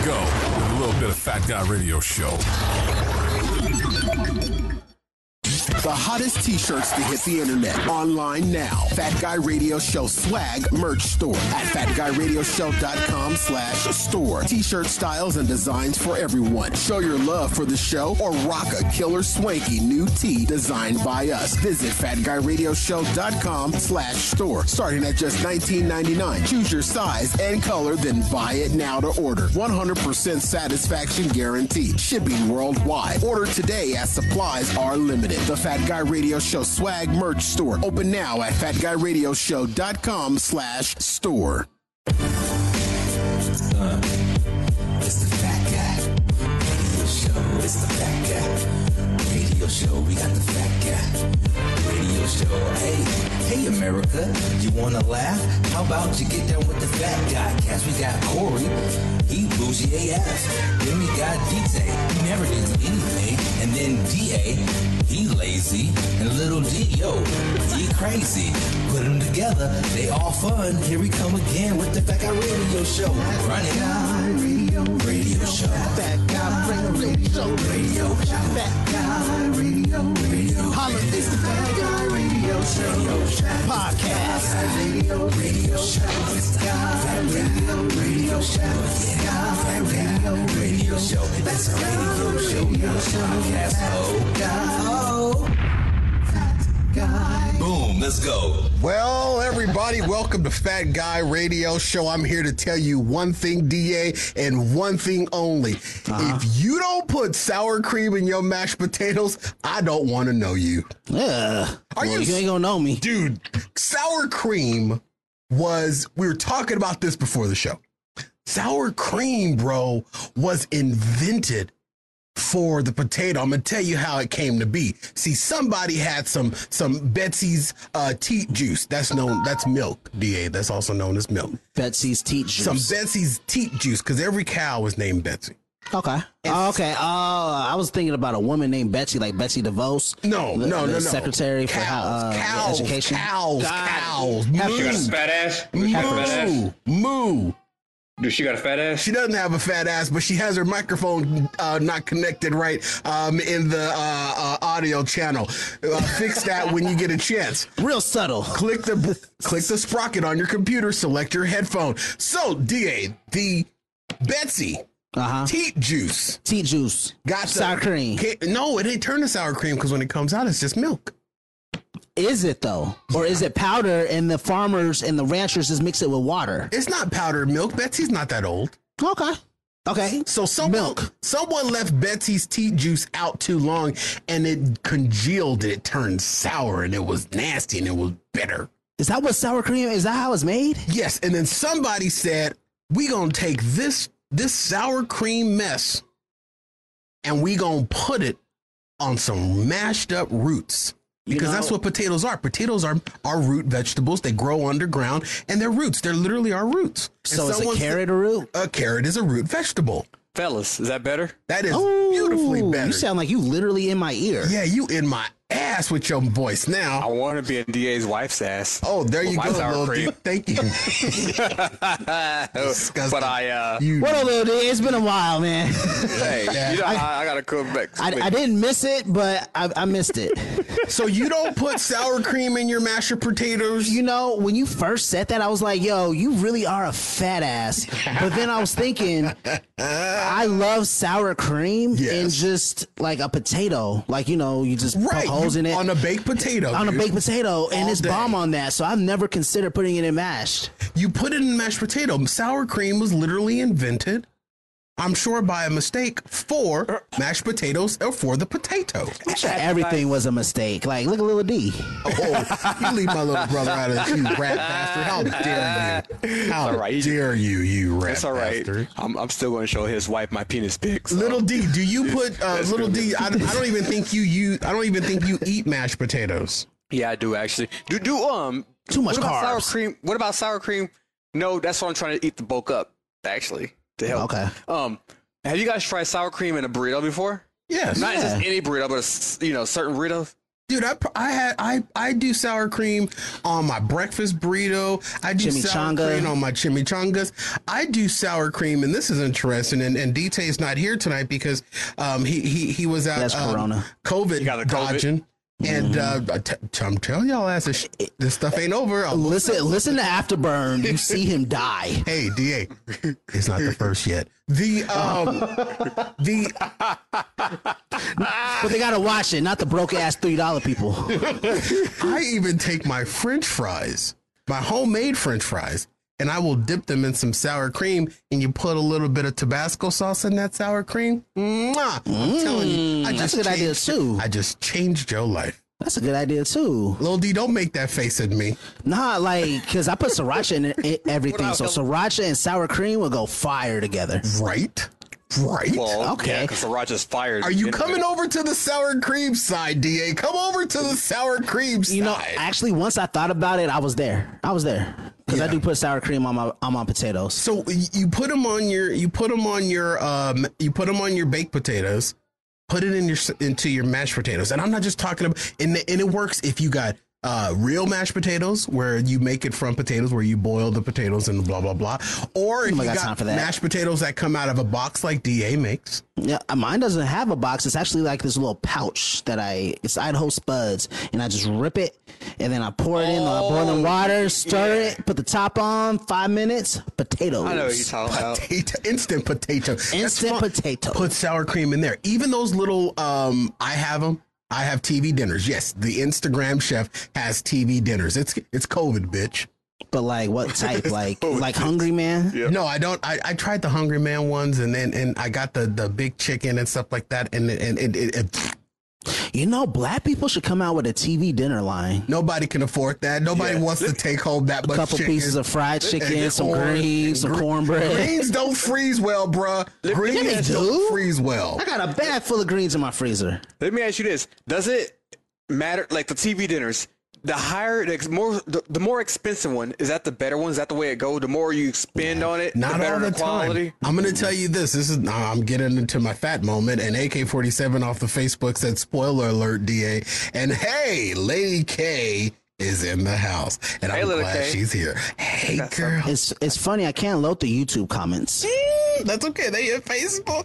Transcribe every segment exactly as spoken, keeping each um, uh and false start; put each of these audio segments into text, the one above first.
go with a little bit of Fat Guy Radio Show. The hottest t-shirts to hit the internet. Online now. Fat Guy Radio Show swag merch store at fatguyradioshow.com slash store. T-shirt styles and designs for everyone. Show your love for the show or rock a killer swanky new tee designed by us. Visit fatguyradioshow.com slash store. Starting at just nineteen ninety-nine. Choose your size and color, then buy it now to order. one hundred percent satisfaction guaranteed. Shipping worldwide. Order today as supplies are limited. The Fat Guy Radio Show swag merch store. Open now at fatguyradioshow.com slash store. Uh, it's the Fat Guy Radio Show. It's the Fat Guy Radio Show. We got the Fat Guy Radio Show. Hey, hey America, you wanna laugh? How about you get down with the Fat Guy cast? We got Corey, he bougie A F. Then we got D J, he never did anything. And then D A, he lazy. And little D, yo, he crazy. Put them together, they all fun. Here we come again with the Fat Guy Radio Show. Run it out. Radio, radio show. Fat Guy Radio Show. Radio show. Fat Guy Radio. Radio. Holla, it's the Fat Guy Radio Show. Podcast. Radio. Radio show. Fat Guy Radio. Radio show. Fat Guy Radio Show. That's a radio show. Podcast. Oh, God. Fat Guy. Boom, let's go. Well, everybody, welcome to Fat Guy Radio Show. I'm here to tell you one thing, D A, and one thing only. Uh-huh. If you don't put sour cream in your mashed potatoes, I don't want to know you. Yeah. Are well, you, you ain't gonna know me. Dude, sour cream was, we were talking about this before the show. Sour cream, bro, was invented for the potato. I'm gonna tell you how it came to be. See, somebody had some some Betsy's uh, teat juice. That's known. That's milk. D A. That's also known as milk. Betsy's teat juice. Some Betsy's teat juice, because every cow was named Betsy. Okay. Oh, okay. Oh, I was thinking about a woman named Betsy, like Betsy DeVos. No, the, no, the no, no. Secretary cows, for uh, cows, education. Cows, God. cows. She got a Moo, fat ass? She got a fat ass? moo, moo. Dude, she got a fat ass? She doesn't have a fat ass, but she has her microphone uh, not connected right um, in the uh, uh, audio channel. Uh, fix that when you get a chance. Real subtle. Click the click the sprocket on your computer. Select your headphone. So, D A, the Betsy Uh-huh. teat juice Teat juice. got Sour the, cream. Can't- No, it ain't turned to sour cream because when it comes out, it's just milk. Is it though? Or is it powder and the farmers and the ranchers just mix it with water? It's not powdered milk. Betsy's not that old. Okay. Okay. So someone, Milk. someone left Betsy's teat juice out too long and it congealed. It turned sour and it was nasty and it was bitter. Is that what sour cream is? That how it's made? Yes. And then somebody said, we gonna take this, this sour cream mess and we gonna put it on some mashed up roots. Because You know- that's what potatoes are. Potatoes are, are root vegetables. They grow underground and they're roots. They're literally our roots. And So is a someone carrot said- a root? A carrot is a root vegetable. Fellas, is that better? That is Ooh, beautifully better. You sound like you literally in my ear. Yeah, you in my ass with your voice I now. want to be in D A's wife's ass. Oh, there With you my go, sour Lil D. cream. Thank you. Disgusting. But I, uh, You- What up, little D? It's been a while, man. hey, Yeah. you know, I, I got to come back. I, I didn't miss it, but I, I missed it. so you don't put sour cream in your mashed potatoes? You know, when you first said that, I was like, yo, you really are a fat ass. But then I was thinking, I love sour cream Yes. and just like a potato. Like, you know, you just Right, poke holes you- in it. on a baked potato. on a dude. baked potato, and All it's day. bomb on that. So I've never considered putting it in mashed. You put it in mashed potato. Sour cream was literally invented, I'm sure by a mistake, for mashed potatoes or for the potato. I'm sure everything was a mistake. Like, look at Lil D. Oh, you leave my little brother out of this, you rat bastard. How dare you? How all right. dare you, you rat That's all right. bastard. I'm, I'm still going to show his wife my penis pics. So. Little D, do you put uh, That's little good. D? I, I don't even think you use. I don't even think you eat mashed potatoes. Yeah, I do actually. Do do um Too much what about sour carbs. cream? What about sour cream? No, that's what I'm trying to eat the bulk up. Actually, to help. Okay. Um, have you guys tried sour cream in a burrito before? Yes. Not Yeah. just any burrito, but a s- you know certain burritos. Dude, I, I had I I do sour cream on my breakfast burrito. I do sour Chimichanga. cream on my chimichangas. I do sour cream, and this is interesting. And and D T's not here tonight because um he he he was out That's um, Corona. COVID, got the COVID. dodging. And uh, I t- I'm telling y'all, ass, this, this stuff ain't over. I'll Listen, listen to Afterburn. You see him die. Hey, D A, it's not the first yet. The um, the But they gotta watch it, not the broke ass three dollar people. I even take my French fries, my homemade French fries, and I will dip them in some sour cream. And you put a little bit of Tabasco sauce in that sour cream. Mwah! I'm telling you, I Mm, that's just a good idea, changed- too. I just changed your life. That's a good idea too. Lil D, don't make that face at me. Nah, like, cause I put sriracha in it- everything, so sriracha and sour cream will go fire together. Right? Right? Well, Okay. yeah, because Sriracha's fired. Are you anyway. coming over to the sour cream side, D A? Come over to the sour cream side. You know, actually, once I thought about it, I was there. I was there because I Yeah. do put sour cream on my on my potatoes. So you put them on your you put them on your um you put them on your baked potatoes, put it in your into your mashed potatoes, and I'm not just talking about and and it works if you got uh real mashed potatoes where you make it from potatoes where you boil the potatoes and blah blah blah, or if you Nobody got got time for that. mashed potatoes that come out of a box like D A makes. Yeah, mine doesn't have a box. It's actually like this little pouch that I. It's Idaho Spuds, and I just rip it, and then I pour it in the boiling water, stir it, put the top on, five minutes, potatoes. I know what you're talking about. Potato, instant potato, That's Instant fun. potato. Put sour cream in there. Even those little um, I have them. I have T V dinners. Yes, the Instagram chef has T V dinners. It's it's COVID, bitch. But like, what type? Like, like Hungry Man? No, I don't. I, I tried the Hungry Man ones, and then and I got the, the big chicken and stuff like that. And and, and it, it, You know, black people should come out with a T V dinner line. nobody can afford that. Nobody Yeah. wants to take home that A much couple chicken. pieces of fried chicken, And some corn, greens, some gre- cornbread. Greens don't freeze well, bruh. Greens they do. don't freeze well. I got a bag full of greens in my freezer. Let me ask you this: does it matter? Like the T V dinners, the higher, the ex- more, the, the more expensive one is that the better one? Is that the way it goes? The more you spend on it, Not the better all the the quality. time. I'm going to tell you this. This is now I'm getting into my fat moment. And A K forty-seven off the Facebook said, "Spoiler alert, D A." And hey, Lady K is in the house, and Hey, I'm Lady glad K. she's here. Hey, That's girl. It's it's funny. I can't load the YouTube comments. That's okay. They hit Facebook.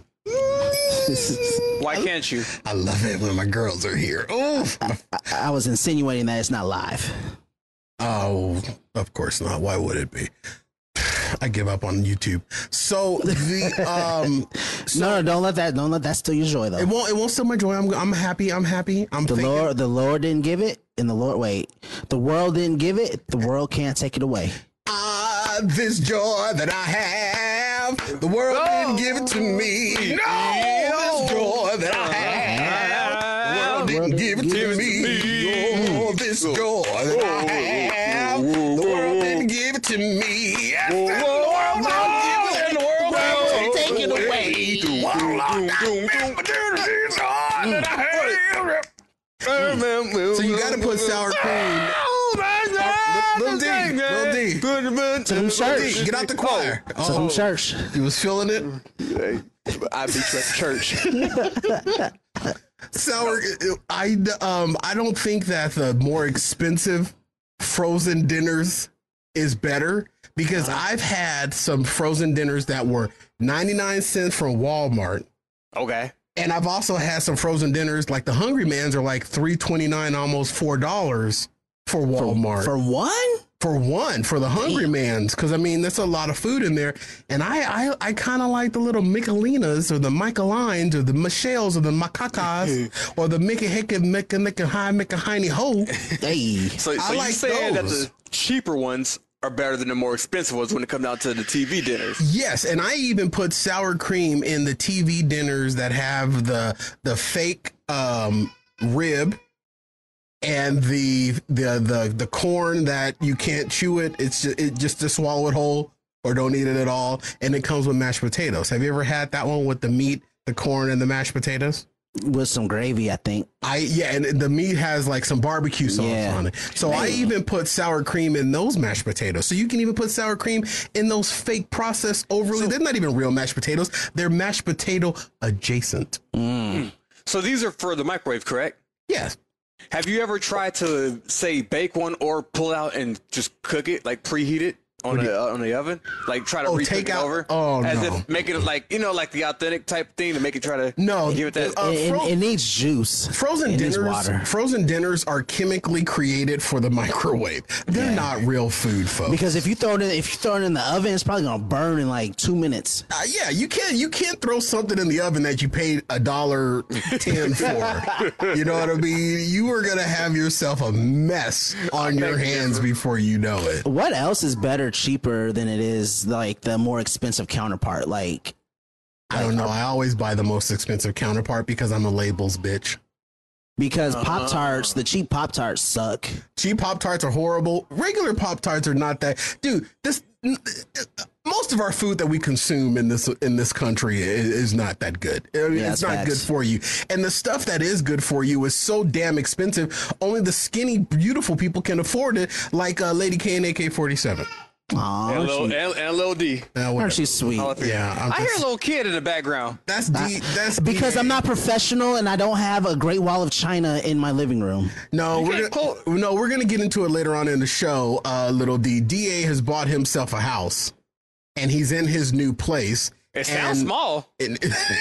Why can't you? I love it when my girls are here. Oof. I, I was insinuating that it's not live. Oh, of course not. Why would it be? I give up on YouTube. So the um, no, no, don't let that. Don't let that steal your joy, though. it won't. It won't steal my joy. I'm. I'm happy. I'm happy. I'm. The thinking- Lord, the Lord didn't give it, and the Lord wait. The world didn't give it. The world can't take it away. Ah, this joy that I have, the world didn't give it to me. No, this joy that I have, the world didn't give it to me. Oh, this joy that I have, the world didn't give it to me. Yes, the world didn't give it, and the world can't take it away. The world opportunities are that I have. So you got to put sour cream. Lil D, Lil D, To whom church? get out the choir. To whom church? He was feeling it. I beat you at church. Sour. I um. I don't think that the more expensive frozen dinners is better because I've had some frozen dinners that were ninety-nine cents from Walmart, Okay. and I've also had some frozen dinners like the Hungry Man's are like three twenty-nine, almost four dollars for Walmart. For one? For one, for the Hungry Man's, because I mean, there's a lot of food in there, and I I, I kind of like the little Michelinas or the Michelines or the Michelles or the Macakas or the Mickey Hickey Mickey Mickey High Mickey Hiney Ho. Hey, So, I so you like saying that those. the cheaper ones are better than the more expensive ones when it comes down to the T V dinners? Yes, and I even put sour cream in the T V dinners that have the the fake um, rib. And the the the the corn that you can't chew it, it's just, it just to swallow it whole or don't eat it at all, and it comes with mashed potatoes. Have you ever had that one with the meat, the corn, and the mashed potatoes? with some gravy, I think. I yeah, and the meat has like some barbecue sauce Yeah. on it. So I even put sour cream in those mashed potatoes. So you can even put sour cream in those fake processed overly. They're not even real mashed potatoes. They're mashed potato adjacent. So these are for the microwave, correct? Yes. Have you ever tried to say bake one or pull it out and just cook it, like preheat it on the uh, on the oven? Like try to Oh, re take it out- over? oh, As no. if making it like, you know, like the authentic type thing to make it try to No, give it that. uh, It, fro- it, it needs juice. Frozen it needs dinners, water. frozen dinners are chemically created for the microwave. They're Yeah. not real food, folks. Because if you throw it in, if you throw it in the oven, it's probably gonna burn in like two minutes. Uh, yeah, you can't you can't throw something in the oven that you paid a dollar ten for. You know what I mean? You are gonna have yourself a mess on your hands before you know it. What else is better, cheaper than it is like the more expensive counterpart? Like, I don't know. I always buy the most expensive counterpart because I'm a labels bitch. because Uh-huh. Pop Tarts, the cheap Pop Tarts suck. Cheap Pop Tarts are horrible. Regular Pop Tarts are not that. Dude, this most of our food that we consume in this in this country is, is not that good. I mean, Yeah, it's not facts. good for you. And the stuff that is good for you is so damn expensive. Only the skinny, beautiful people can afford it, like uh, Lady K and A K forty-seven. Aw, and, little, she, and, and Lil D. Uh, aren't whatever. she sweet? All three. Yeah, I'm I hear a just- little kid in the background. That's D. That's Because D A. I'm not professional and I don't have a Great Wall of China in my living room. No, You we're can't gonna, call- no, we're gonna get into it later on in the show. Uh, little D. D A has bought himself a house, and he's in his new place. It sounds and- small. and-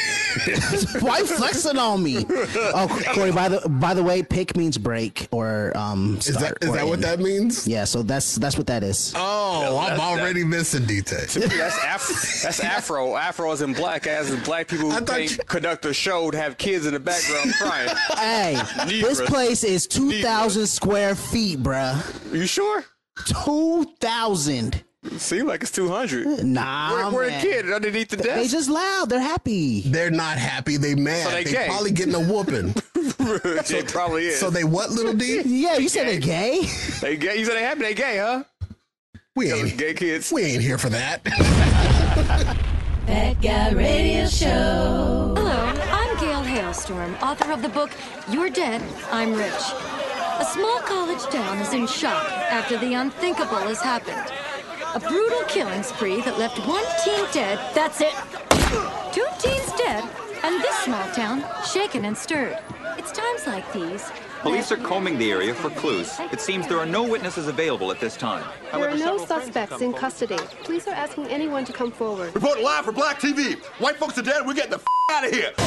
Why you flexing on me? Oh, Corey. By the by the way, pick means break or um. is that Start is or that what end. that means? Yeah, so that's that's what that is. Oh, I'm that's already missing details. That's Af- that's Afro. Afro is in black, as in black people I who thought can't you- conduct a show to have kids in the background crying. Hey, this Negras. place is two thousand square feet, bruh. You sure? Two thousand. Seems like it's two hundred. Nah, Where, where the man. kid underneath the They desk? just loud. They're happy. They're not happy. They mad. So they they gay. probably getting a whooping. It probably is. So they what, little D? Yeah, you said they're gay. they gay. You said they happy. They gay, huh? We Those ain't gay kids. we ain't here for that. That Guy Radio Show. Hello, I'm Gail Hailstorm, author of the book You're Dead, I'm Rich. A small college town is in shock after the unthinkable has happened. A brutal killing spree that left one teen dead, that's it. Two teens dead, and this small town shaken and stirred. It's times like these. Police are combing the area for clues. It seems there are no witnesses available at this time. There are no suspects in custody. Police are asking anyone to come forward. Reporting live for Black T V. White folks are dead. We're getting the f out of here.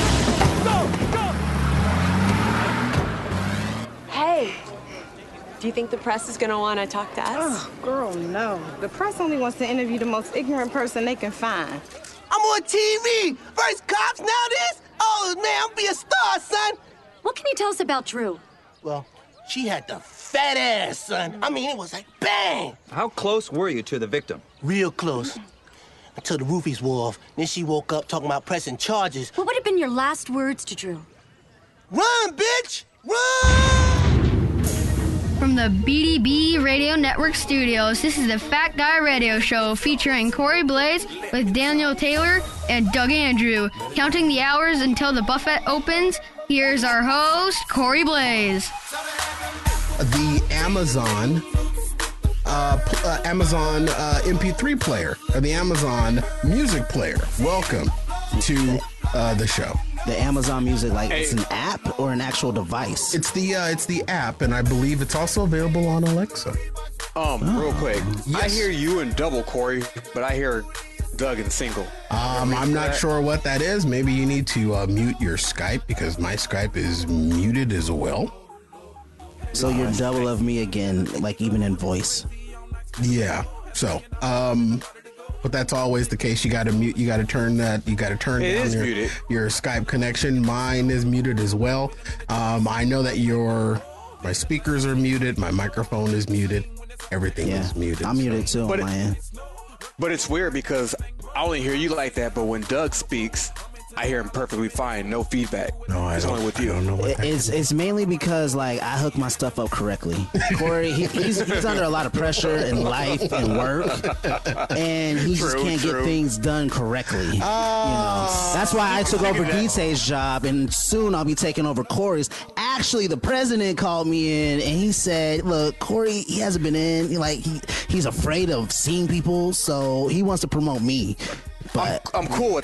Hey, do you think the press is going to want to talk to us? Oh, girl, no. The press only wants to interview the most ignorant person they can find. I'm on T V. First cops, now this? Oh, man, I'm be a star, son. What can you tell us about Drew? Well, she had the fat ass, son. I mean, it was like bang. How close were you to the victim? Real close. Until the roofies wore off. Then she woke up talking about pressing charges. What would have been your last words to Drew? Run, bitch! Run! From the B D B Radio Network studios, this is the Fat Guy Radio Show featuring Corey Blaze with Daniel Taylor and Doug Andrew. Counting the hours until the buffet opens, here's our host, Corey Blaze. The Amazon uh, p- uh, Amazon uh, M P three player or the Amazon Music player. Welcome to uh, the show. The Amazon Music, like it's an app or an actual device? It's the uh, it's the app, and I believe it's also available on Alexa. Um, real quick. I Yes. hear you in double, Corey, but I hear Doug in single. Um, I'm not sure what that is. Maybe you need to uh, mute your Skype because my Skype is muted as well. So you're double of me again, like even in voice. Yeah. So, um, but that's always the case. You got to mute. You got to turn that. You got to turn It down is your, muted. your Skype connection. Mine is muted as well. Um, I know that your my speakers are muted. My microphone is muted. Everything Yeah, is muted. I'm muted too But on it- my end. But it's weird because I only hear you like that, but when Doug speaks, I hear him perfectly fine, no feedback. No, I it's don't. only with I you. don't know what It- that It's it's mainly because like I hook my stuff up correctly. Corey, he, he's, he's under a lot of pressure in life and work, and he just True, can't true. get things done correctly. You know, that's why I took over Gite's job, and soon I'll be taking over Corey's. Actually, the president called me in, and he said, "Look, Corey, he hasn't been in. Like he he's afraid of seeing people, so he wants to promote me." But I'm cool with that.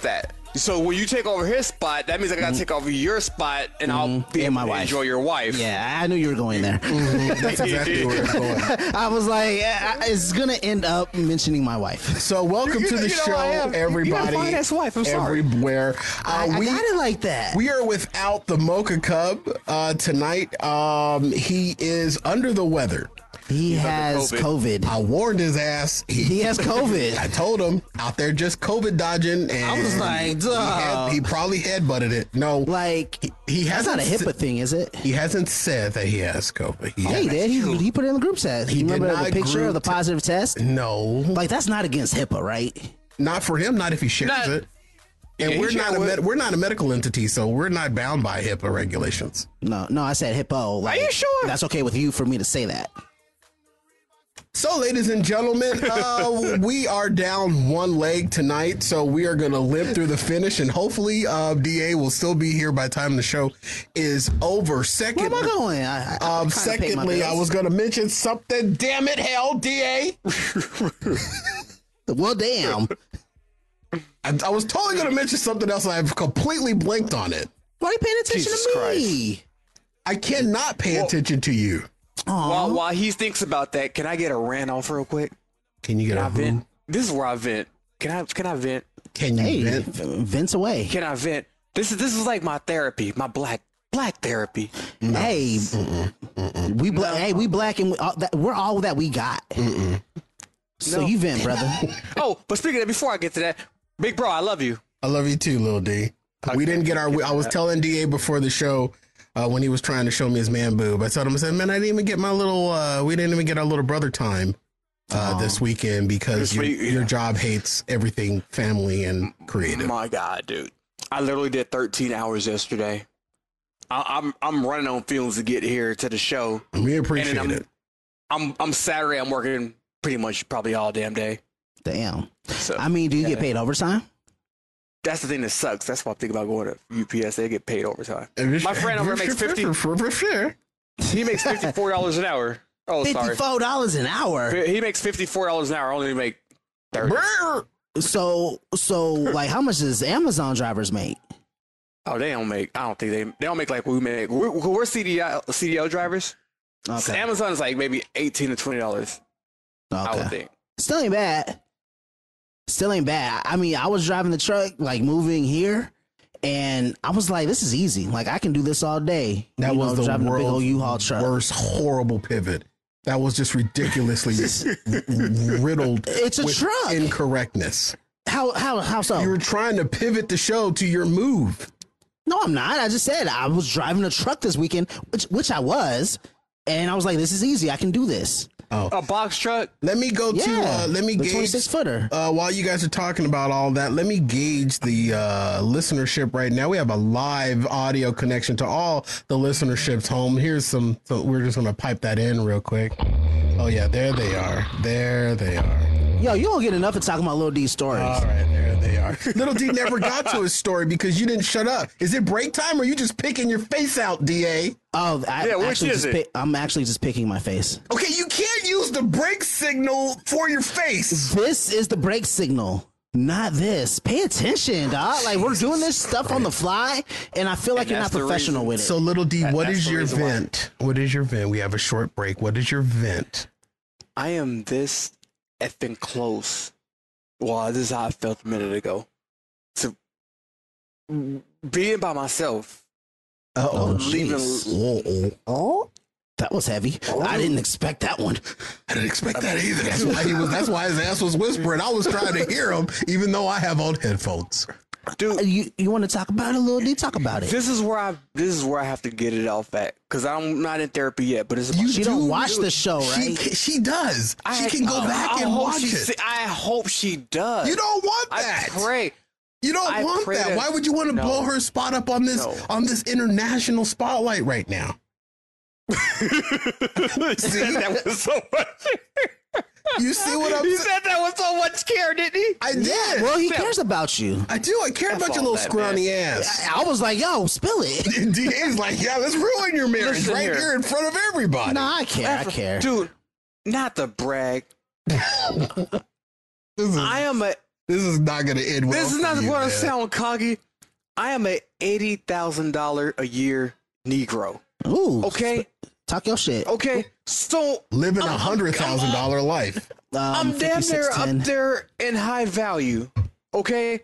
So when you take over his spot, that means I gotta mm. take over your spot, and mm. I'll be and able my to wife. enjoy your wife. Yeah, I knew you were going there. Mm-hmm. That's exactly where it's going. I was like, it's gonna end up mentioning my wife. So welcome you, to the you know, show, everybody. You gotta find his wife. I'm everywhere. sorry. Uh, I, we, I got it like that. We are without the Mocha Cub uh, tonight. Um, he is under the weather. He He's has COVID. COVID. I warned his ass. He, he has COVID. I told him out there just COVID dodging, and I was like, Duh. He, had, he probably headbutted it. No, like he, he that's hasn't. Not a HIPAA thing, is it? He hasn't said that he has COVID. He, yeah, he did. He, he put it in the group chat. He you remember did not the picture of the positive t- test? No, like that's not against HIPAA, right? Not for him. Not if he shares not, it. And yeah, we're not a med- we're not a medical entity, so we're not bound by HIPAA regulations. No, no, I said HIPAA. Like, are you sure? That's okay with you for me to say that. So, ladies and gentlemen, uh, we are down one leg tonight, so we are going to limp through the finish, and hopefully uh, D A will still be here by the time the show is over. Second, where am I going? I, I, um, secondly, I was going to mention something. Damn it, hell, D A. Well, damn. I, I was totally going to mention something else, and I've completely blanked on it. Why are you paying attention Jesus to me? Christ. I cannot pay well, attention to you. While, while he thinks about that, can I get a rant off real quick? Can you get can a I vent? This is where I vent. Can I? Can I vent? Can you hey, vent? Vents away. Can I vent? This is this is like my therapy, my black black therapy. No. Hey, mm-mm, mm-mm. we black. No. Hey, we black, and we all that, we're all that we got. Mm-mm. So no. you vent, brother. Oh, but speaking of that, before I get to that, big bro, I love you. I love you too, Lil D. Okay. We didn't get our. I was telling D A before the show. Uh, when he was trying to show me his man boob, I told him, I said, man, I didn't even get my little, uh, we didn't even get our little brother time uh, this weekend because your, your job hates everything family and creative. My God, dude. I literally did thirteen hours yesterday. I, I'm I'm running on fumes to get here to the show. We appreciate I'm, it. I'm, I'm Saturday. I'm working pretty much probably all damn day. Damn. So, I mean, do you yeah. get paid overtime? That's the thing that sucks. That's why I'm thinking about going to U P S. They get paid overtime. My friend over there makes fifty. He makes fifty-four dollars an hour. Oh, sorry. Fifty-four dollars an hour. He makes fifty-four dollars an hour. I only make thirty. So, so like, how much does Amazon drivers make? Oh, they don't make. I don't think they. They don't make like we make. We're, we're C D O, C D O drivers. Okay. So Amazon is like maybe eighteen to twenty dollars. Okay. I would think. Still ain't bad. Still ain't bad. I mean, I was driving the truck, like moving here, and I was like, "This is easy. Like, I can do this all day." That you was know, the driving world's a big old U-Haul truck. Worst horrible pivot. That was just ridiculously riddled. It's a with truck. Incorrectness. How how how so? You were trying to pivot the show to your move. No, I'm not. I just said I was driving a truck this weekend, which which I was, and I was like, "This is easy. I can do this." Oh. A box truck. Let me go yeah, to. Uh, let me the gauge. twenty-six footer. Uh, while you guys are talking about all that, let me gauge the uh, listenership right now. We have a live audio connection to all the listenerships home. Here's some. So we're just gonna pipe that in real quick. Oh yeah, there they are. There they are. Yo, you don't get enough of talking about Lil D's stories. All right, there they are. Little D never got to his story because you didn't shut up. Is it break time or are you just picking your face out, D A? Oh, I yeah, which actually is just it? Pick, I'm actually just picking my face. Okay, you can't use the break signal for your face. This is the break signal. Not this. Pay attention, dog. Like, we're doing this stuff on the fly, and I feel like And you're not that's the professional reason. with it. So, Little D, That- what that's is the your reason why. vent? What is your vent? We have a short break. What is your vent? I am this effing close. Well, this is how I felt a minute ago. To being by myself. Uh-oh. Leaving. Oh, oh. That was heavy. I didn't expect that one. I didn't expect that either. That's why he was. That's why his ass was whispering. I was trying to hear him, even though I have on headphones. Dude, you you want to talk about it, Lil D? Talk about it. This is where I. This is where I have to get it off at because I'm not in therapy yet. But it's You she don't watch the show, right? She, she does. I, she can go I, back I and hope watch she, it. I hope she does. You don't want that. I pray. You don't I want pray that. that- Why would you want to No. blow her spot up on this No. on this international spotlight right now? See, that was so much. You see what I'm He saying? said that with so much care, didn't he? I did. Well, he cares about you. I do. I care F about your all little that, scrawny man. ass. I was like, yo, spill it. And D A's like, yeah, let's ruin your marriage Listen right here. here in front of everybody. No, I care. I care. Dude, not the brag. This is- I am a This is not going to end well. This is not for you, going to man. sound cocky. I am a eighty thousand dollar a year Negro. Ooh. Okay. Talk your shit. Okay. So living a hundred thousand dollar life. Um, I'm damn near up fifty-six ten. there in high value. Okay.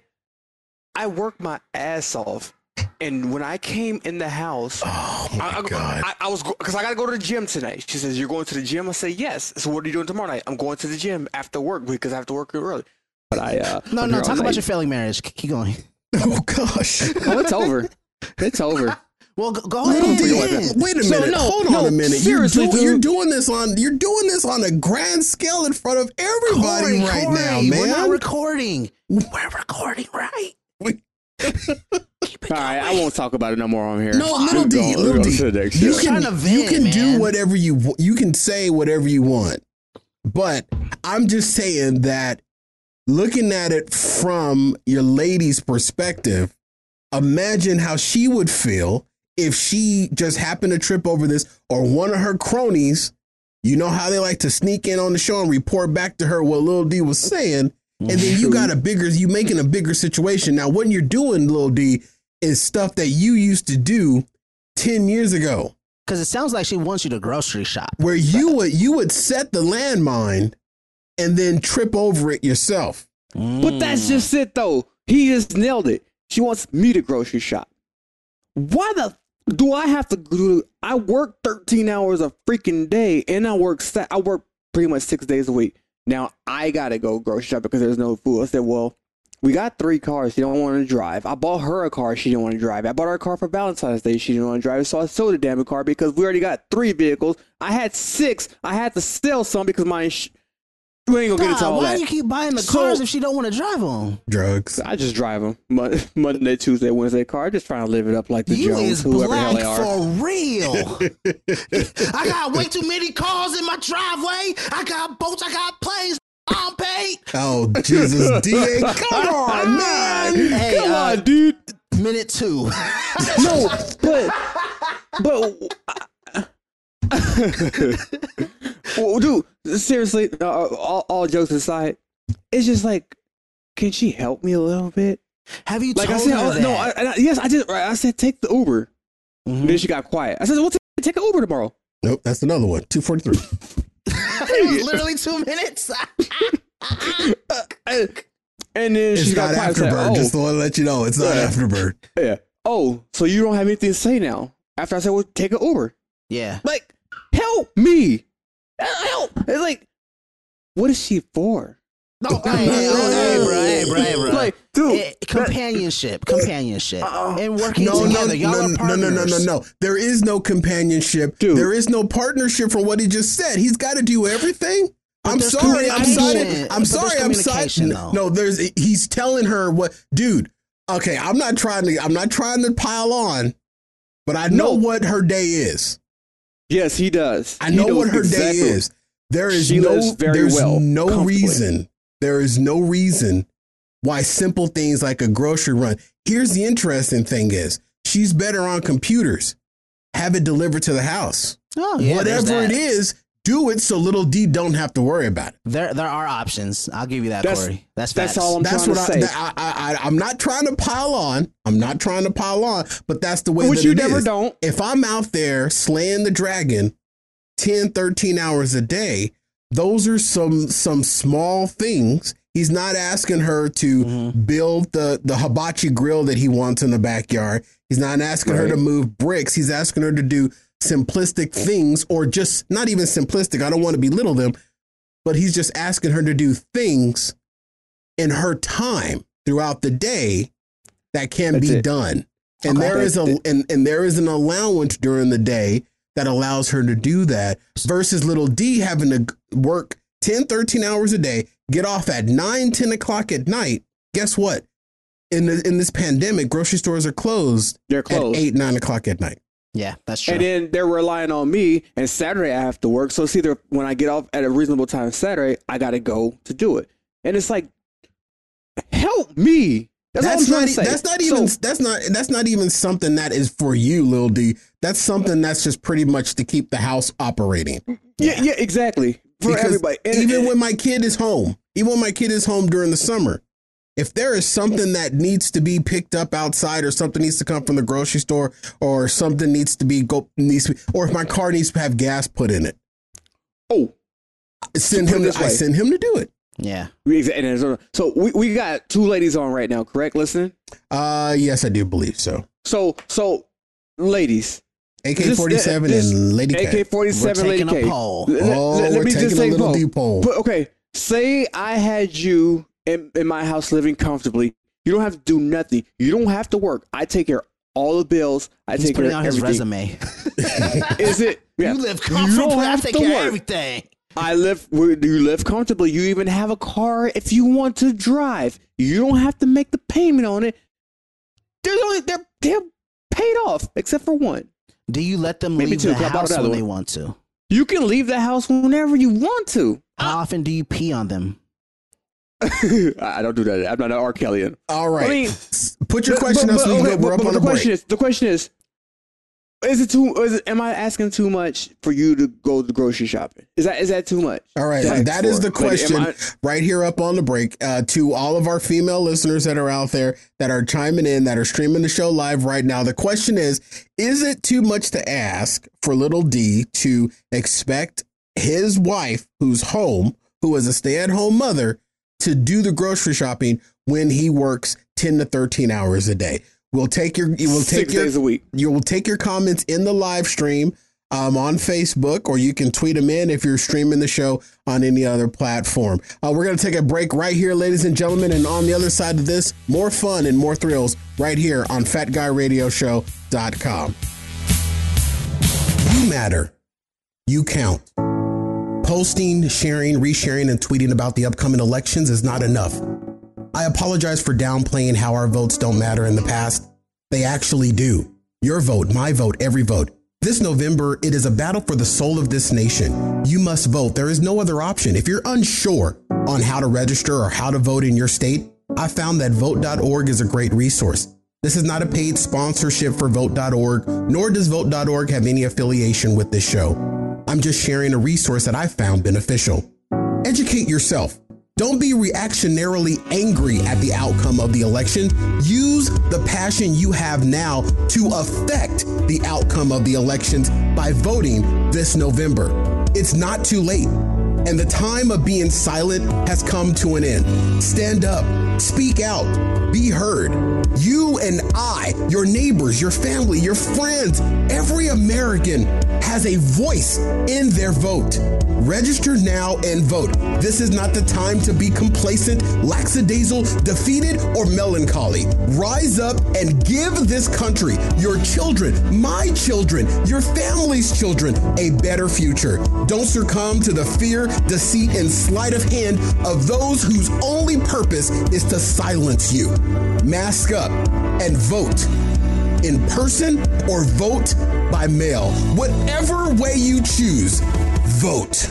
I work my ass off. And when I came in the house, oh my I, I, God. I, I was because I got to go to the gym tonight. She says, "You're going to the gym?" I say, "Yes." So what are you doing tomorrow night? I'm going to the gym after work because I have to work early. But I uh, No, I'm no. here Talk all about night. your failing marriage. K- Keep going. Oh gosh. Oh, it's over. It's over. Well, go, go Little ahead. D, wait a So, minute. no, Hold no, on a minute. seriously, you're, do- dude. you're doing this on you're doing this on a grand scale in front of everybody Corey, right Corey, now, man. We're not recording. We're recording, right? We- All right, I won't talk about it no more on here. No, little We'll D, go- little we'll go D. to the next You show. can, Trying to vent, you can man. do whatever you w- you can say whatever you want, but I'm just saying that looking at it from your lady's perspective, imagine how she would feel if she just happened to trip over this, or one of her cronies. You know how they like to sneak in on the show and report back to her what Lil D was saying, and then you got a bigger, you making a bigger situation. Now, what you're doing, Lil D, is stuff that you used to do ten years ago, Because it sounds like she wants you to grocery shop. where you would you would set the landmine and then trip over it yourself. But that's just it, though. He just nailed it. She wants me to grocery shop. Why the do I have to do? I work thirteen hours a freaking day, and I work sa- I work pretty much six days a week. Now I gotta go grocery shop because there's no food. I said, well, we got three cars. She don't want to drive. I bought her a car. She didn't want to drive. I bought her a car for Valentine's Day. She didn't want to drive. So I sold the damn car because we already got three vehicles. I had six. I had to sell some because my sh- we ain't gonna get into Nah, all why that. do you keep buying the So- cars if she don't want to drive them? Drugs. I just drive them Mon- Monday, Tuesday, Wednesday car. I'm just trying to live it up like the You Jones, is whoever the hell black they are. for real. I got way too many cars in my driveway. I got boats. I got planes. I'm paid. Oh Jesus, D A, come on, man. Hey, Come uh, on, dude. Minute two. No, but but well, dude, seriously, uh, all, all jokes aside, it's just like, can she help me a little bit? Have you Like I told said, her I, that? no, I, I, yes, I did. Right, I said take the Uber. Mhm. Then she got quiet. I said, "Well, t- take an Uber tomorrow." Nope, that's another one. Two forty three. It was literally two minutes. And, and then It's she got not quiet. I said, Afterbird. "Oh." Just to let you know, it's not Yeah. Afterbird. Yeah. Oh, so you don't have anything to say now? After I said, well, take an Uber. Yeah. Like, help me. Help. It's like, what is she for? No, hey, hey, hey, bro, hey, bro, hey, bro. Like, dude. Eh, companionship, companionship, and working No, no, together. Y'all no, are no, no, partners. no, no, no. There is no companionship. Dude. There is no partnership from what he just said. He's got to do everything. But I'm there's sorry. I'm communication. sorry. I'm But sorry. there's I'm sorry. communication, though. No, there's. He's telling her what, dude. Okay, I'm not trying to. I'm not trying to pile on, but I know No. what her day is. Yes, he does. I He know knows what her exactly. day is. There is She no. lives very there's well, no comfortably. reason. There is no reason why simple things like a grocery run. Here's the interesting thing: is she's better on computers. Have it delivered to the house. Oh, yeah, there's Whatever that. it is, do it so little D don't have to worry about it. There, there are options. I'll give you that, That's- Corey. That's that's facts. all I'm That's trying what to I, say. that- I, I, I. I'm not trying to pile on. I'm not trying to pile on. But that's the way Which that you it never is. don't. If I'm out there slaying the dragon ten, thirteen hours a day, those are some some small things. He's not asking her to Mm-hmm. build the, the hibachi grill that he wants in the backyard. He's not asking her Right. to move bricks. He's asking her to do simplistic things, or just not even simplistic. I don't want to belittle them, but he's just asking her to do things in her time throughout the day that can That's be it. done. And Okay. there is a That's and, and there is an allowance during the day that allows her to do that, versus little D having to work ten, thirteen hours a day, get off at nine, ten o'clock at night. Guess what? In the, in this pandemic, grocery stores are closed, They're closed. at eight, nine o'clock at night. Yeah, that's true. And then they're relying on me, and Saturday I have to work. So it's either when I get off at a reasonable time Saturday, I got to go to do it. And it's like, help me. That's, That's all I'm not. trying e- to say. That's not even. So, that's not. That's not even something that is for you, Lil D. That's something that's just pretty much to keep the house operating. yeah, yeah, exactly. For Because everybody. And, even and- when my kid is home, even when my kid is home during the summer, If there is something that needs to be picked up outside, or something needs to come from the grocery store, or something needs to be go needs to be, or if my car needs to have gas put in it, oh, send him. I send him to do it. Yeah. So we, we got two ladies on right now, correct? Listening? Uh, yes, I do believe so. So so, ladies. A K forty-seven and Lady K. A K forty-seven, Lady K. A poll. Let, oh, let, let we're me taking just a say little poll. deep poll. But, okay, say I had you in, in my house living comfortably. You don't have to do nothing. You don't have to work. I take care of all the bills. I He's take care of on his everything. resume. Is it? Yeah. You live comfortably. You I have take to care work. of everything. I live. You live comfortably. You even have a car if you want to drive. You don't have to make the payment on it. They're only they're they're paid off except for one. Do you let them Maybe leave two. the How about house when another they one? want to? You can leave the house whenever you want to. How often do you pee on them? I don't do that. I'm not an R. Kelly. All right. I mean, put your but- question but- up so but- we okay, can, we're but- up but on the the question break. is the question is is it too is it, am I asking too much for you to go to grocery shopping? Is that is that too much? All right, to that ask is for? the Like, am question I- right here up on the break. Uh, to all of our female listeners that are out there that are chiming in, that are streaming the show live right now, the question is, is it too much to ask for little D to expect his wife, who's home, who is a stay-at-home mother, to do the grocery shopping when he works ten to thirteen hours a day? We'll take your, you will take Six your, days a week. You will take your comments in the live stream um, on Facebook, or you can tweet them in if you're streaming the show on any other platform. Uh, we're going to take a break right here, ladies and gentlemen. And on the other side of this, more fun and more thrills right here on fat guy radio show dot com. You matter. You count. Posting, sharing, resharing, and tweeting about the upcoming elections is not enough. I apologize for downplaying how our votes don't matter in the past. They actually do. Your vote, my vote, every vote. This November, it is a battle for the soul of this nation. You must vote. There is no other option. If you're unsure on how to register or how to vote in your state, I found that vote dot org is a great resource. This is not a paid sponsorship for vote dot org, nor does vote dot org have any affiliation with this show. I'm just sharing a resource that I found beneficial. Educate yourself. Don't be reactionarily angry at the outcome of the election. Use the passion you have now to affect the outcome of the elections by voting this November. It's not too late, and the time of being silent has come to an end. Stand up, speak out, be heard. You and I, your neighbors, your family, your friends, every American has a voice in their vote. Register now and vote. This is not the time to be complacent, lackadaisical, defeated, or melancholy. Rise up and give this country, your children, my children, your family's children, a better future. Don't succumb to the fear, deceit, and sleight of hand of those whose only purpose is to silence you. Mask up and vote in person or vote by mail. Whatever way you choose, vote.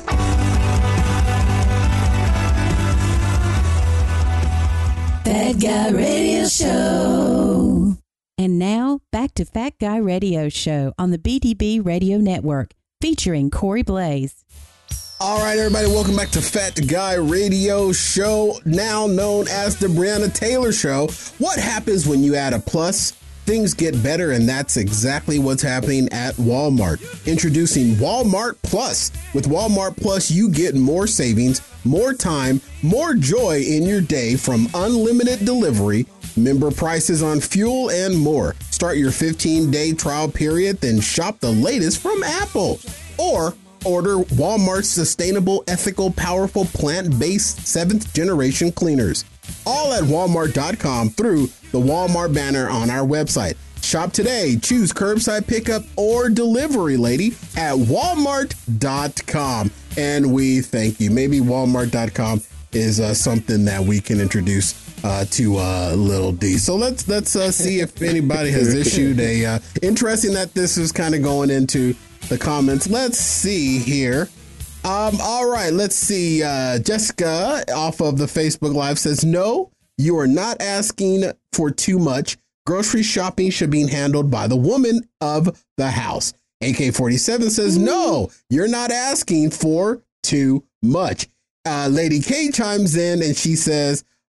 Fat Guy Radio Show. And now, back to Fat Guy Radio Show on the B D B Radio Network, featuring Corey Blaze. All right, everybody, welcome back to Fat Guy Radio Show, now known as the Breonna Taylor Show. What happens when you add a plus? Things get better, and that's exactly what's happening at Walmart. Introducing Walmart Plus. With Walmart Plus, you get more savings, more time, more joy in your day from unlimited delivery, member prices on fuel, and more. Start your fifteen-day trial period, then shop the latest from Apple. Or order Walmart's sustainable, ethical, powerful, plant-based seventh generation cleaners. All at walmart dot com through the Walmart banner on our website. Shop today. Choose curbside pickup or delivery, lady, at walmart dot com. And we thank you. Maybe walmart dot com is uh, something that we can introduce uh, to uh, Little D. So let's let's uh, see if anybody has issued a uh, interesting that this is kind of going into the comments. Let's see here. Um, all right, let's see. Uh, Jessica off of the Facebook Live says, no, you are not asking for too much. Grocery shopping should be handled by the woman of the house. A K forty-seven says, no, you're not asking for too much. Uh, Lady K chimes in and she says,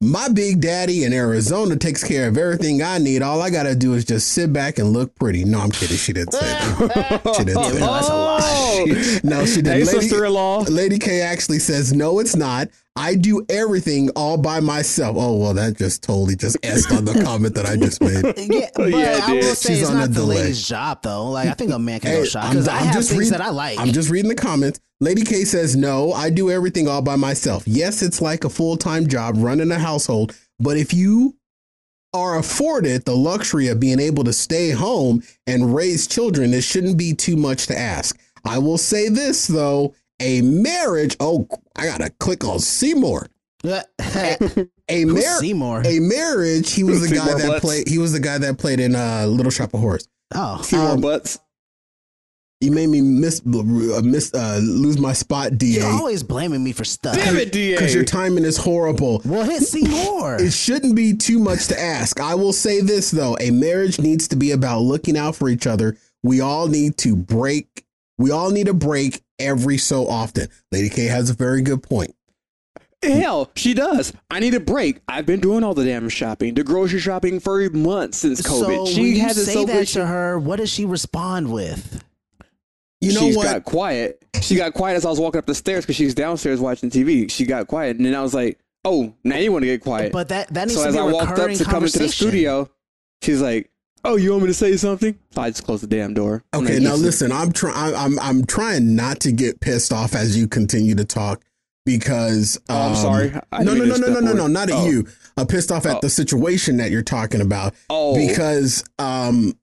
My big daddy in Arizona takes care of everything I need. All I gotta do is just sit back and look pretty. No, I'm kidding. She didn't say that. She didn't Yeah, say we know that's a lie. that. She- no, she didn't. Hey, Lady, sister-in-law. Lady K actually says, no, it's not. I do everything all by myself. Oh, well, that just totally just S on the comment that I just made. Yeah, but Yeah, I will dude. say She's it's on not a the delay. lady's job though. Like I think a man can Hey, go shop because I have things reading, that I like. I'm just reading the comments. Lady K says, no, I do everything all by myself. Yes, it's like a full-time job running a household, but if you are afforded the luxury of being able to stay home and raise children, it shouldn't be too much to ask. I will say this, though, a marriage, oh, I got to click on Seymour. a Who's mar- Seymour? a marriage, he was the guy Seymour that Butts? played, he was the guy that played in uh, Little Shop of Horrors. Oh, Seymour Um, Butts. You made me miss, uh, miss uh, lose my spot, D A. you're always blaming me for stuff. Damn it, D A. Because your timing is horrible. Well, hit Seymour. It shouldn't be too much to ask. I will say this, though. A marriage needs to be about looking out for each other. We all need to break. We all need a break every so often. Lady K has a very good point. Hell, she does. I need a break. I've been doing all the damn shopping, the grocery shopping for months since COVID. So she when you has it say so that good. to her, what does she respond with? You know She's what? got quiet. She got quiet as I was walking up the stairs because she's downstairs watching T V. She got quiet, and then I was like, "Oh, now you want to get quiet." But that that needs so to as be a I walked up recurring to come into the conversation. studio, she's like, "Oh, you want me to say something?" So I just closed the damn door. I'm Okay, like, now "Yes." listen. I'm trying. I'm I'm trying not to get pissed off as you continue to talk because. Um, Oh, I'm sorry. I no, no, didn't no, mean no, to no, no, step no, not at forward. you. I'm pissed off at Oh. the situation that you're talking about. Oh. Because um.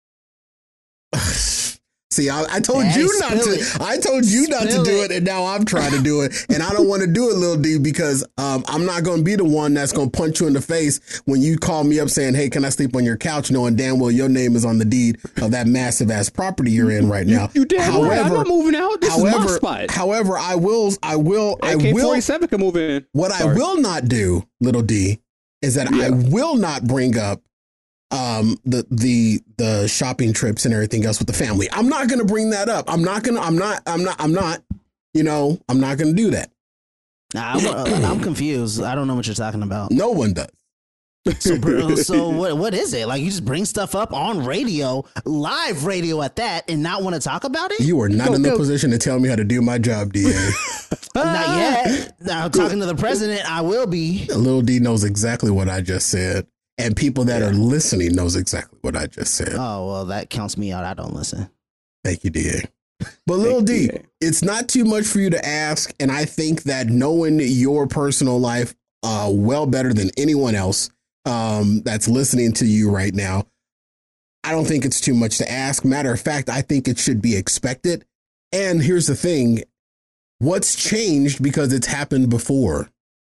See, I, I told Hey, you not spill to. it. I told you not to Spill do it. it, and now I'm trying to do it, and I don't want to do it, Lil D, because um, I'm not going to be the one that's going to punch you in the face when you call me up saying, "Hey, can I sleep on your couch?" Knowing damn well your name is on the deed of that massive ass property you're in right now. You damn right. I'm not moving out. This however, is my spot. however, I will, I will, I A K will. forty-seven can move in. What I Sorry. will not do, Little D, is that I Yeah. will not bring up um the the the shopping trips and everything else with the family. I'm not going to bring that up. I'm not going to I'm not I'm not I'm not you know, I'm not going to do that. Nah, I'm, uh, I'm confused. I don't know what you're talking about. No one does. So, br- so what? What is it? Like you just bring stuff up on radio, live radio at that, and not want to talk about it? You are not Go, in the go. position to tell me how to do my job, D A. Not yet. Now talking to the president, I will be. Little D knows exactly what I just said, and people that are listening knows exactly what I just said. Oh well, that counts me out. I don't listen. Thank you, D A. But Lil D, D A. it's not too much for you to ask, and I think that knowing your personal life uh, well better than anyone else um, that's listening to you right now, I don't think it's too much to ask. Matter of fact, I think it should be expected. And here's the thing: what's changed because it's happened before?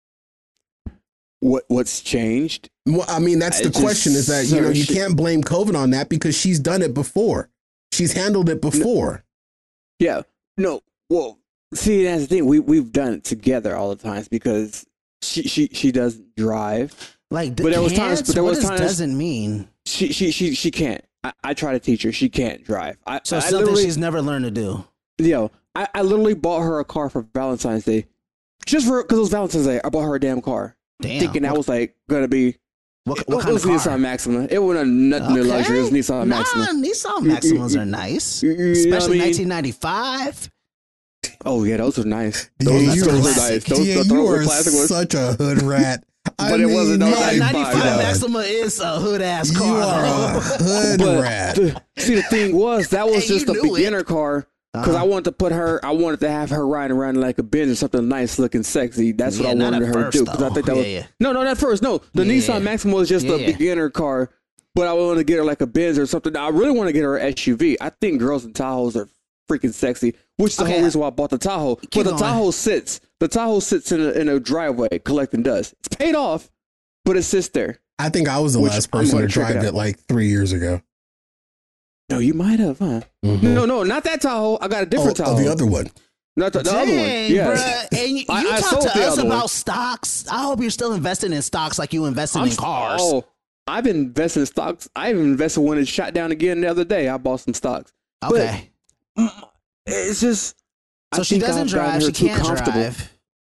What What's changed? Well, I mean, that's I the just question: is that you know you searched- can't blame COVID on that because she's done it before. She's handled it before. Yeah. No. Well, see, that's the thing. We we've done it together all the times because she she she doesn't drive. Like, But there was times- can't? but there what was does times- doesn't mean. She she she she can't. I, I try to teach her. She can't drive. I, So I something literally, she's never learned to do. yo, I, I literally bought her a car for Valentine's Day, just for because it was Valentine's Day. I bought her a damn car, Damn. thinking that was like gonna be. What, It, what it kind was of car? Nissan Maxima. It wasn't nothing Okay. luxury. It was Nissan nah, Maxima. Nissan Maximas are nice, You- you know what I especially mean? nineteen ninety-five. Oh yeah, those are nice. D A, Those, you those are, are nice. Those, D A, those you were are classic ones. such a hood rat. I But it wasn't no mean, nice my buy, ninety-five though. Maxima is a hood ass You car. are a bro. hood But rat. the- see, the thing was that was Hey, just you a knew it. beginner car because Uh-huh. I wanted to put her. I wanted to have her riding around like a Benz or something nice looking, sexy. That's what Yeah, I not wanted at her first, to do because I though. think that Yeah, was yeah. no, no, not first. No, the Yeah. Nissan Maxima was just Yeah, a yeah. beginner car, but I wanted to get her like a Benz or something. I really want to get her an S U V. I think girls in Tahoes are freaking sexy, which is the Okay. whole reason why I bought the Tahoe. Keep but the going. Tahoe sits, the Tahoe sits in a, in a driveway collecting dust. It's paid off, but it sits there. I think I was the Which last I'm person gonna to check it drive out. it like three years ago. No, you might have, huh? Mhm. No, no, not that Tahoe. I got a different oh, Tahoe. oh, the other one. Not the, the Dang, other one. Yes. bruh. And you, I- you I talk sold to the us other about one. stocks. I hope you're still investing in stocks like you invested I'm in cars. Oh, I've invested in stocks. I even invested when it shot down again the other day. I bought some stocks. Okay. But mm, it's just. So I she think doesn't I've gotten drive. her She too can't comfortable. drive.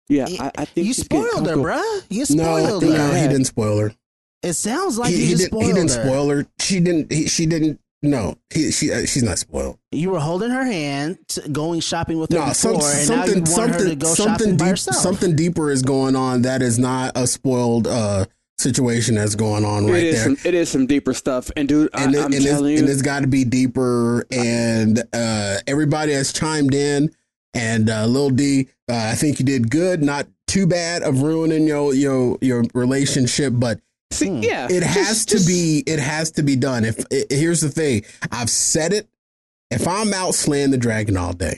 Yeah, I, I think you she's getting spoiled her, comfortable. bruh. You No, spoiled no, her. he didn't spoil her. It sounds like he, you he just didn't. spoiled He didn't her. spoil her. She didn't. He, she didn't. No, he, she. Uh, she's not spoiled. You were holding her hand, t- going shopping with her No, before, some, and something, now you want something, her to go something shopping by deep, herself. something deeper is going on. That is not a spoiled uh, situation that's going on right it is there. Some, it is some deeper stuff, and dude, and I, it, I'm and telling it's, you, and it's got to be deeper. And uh, everybody has chimed in. And uh, Lil D, uh, I think you did good. Not too bad of ruining your your your relationship, but See, yeah, it has just- to just- be. It has to be done. If it, here's the thing, I've said it. If I'm out slaying the dragon all day,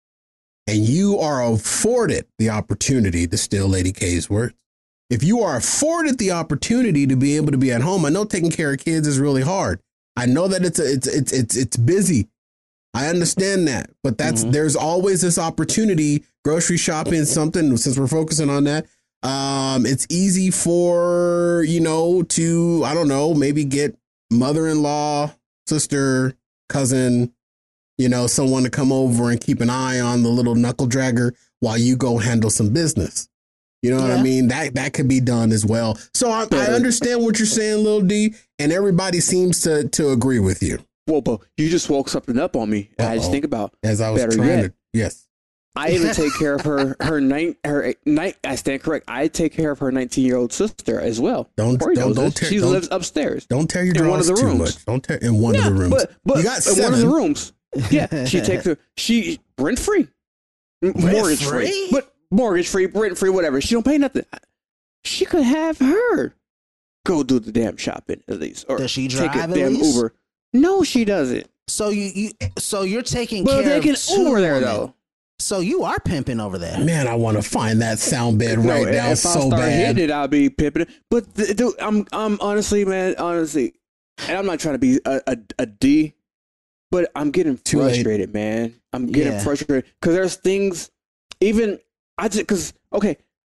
and you are afforded the opportunity to steal Lady K's words, if you are afforded the opportunity to be able to be at home, I know taking care of kids is really hard. I know that it's a, it's it's it's it's busy. I understand that, but that's Mm-hmm. there's always this opportunity. Grocery shopping, something, since we're focusing on that. Um, it's easy for, you know, to, I don't know, maybe get mother-in-law, sister, cousin, you know, someone to come over and keep an eye on the little knuckle dragger while you go handle some business. You know what I Yeah. mean? That that could be done as well. So I, I understand what you're saying, Lil D, and everybody seems to to agree with you. Well, but you just woke something up on me. I just Uh-oh. think about As I was better trying yet. to, yes. I even take care of her her nine her night. I stand correct. I take care of her nineteen year old sister as well. Don't Corey don't knows don't this. tear, She don't, lives upstairs. Don't tear your in one of drawers the too rooms. much. Don't tear in one yeah, of the rooms. But but you got in one of the seven. rooms. Yeah, she takes her. She rent free, mortgage free, free? but mortgage free, rent free, whatever. She don't pay nothing. She could have her go do the damn shopping at least, or Does she take drive a at damn least? Uber. No, she doesn't. So you, you so you're taking But care they of can two Uber there women. though. So you are pimping over there. Man, I want to find that sound bed right no, now if so I start bad. hitting it, I'll be pimping it. But th- dude, I'm I'm honestly, man, honestly, and I'm not trying to be a, a, a D, but I'm getting Too late. frustrated, man. I'm getting Yeah. frustrated because there's things, even I just because okay,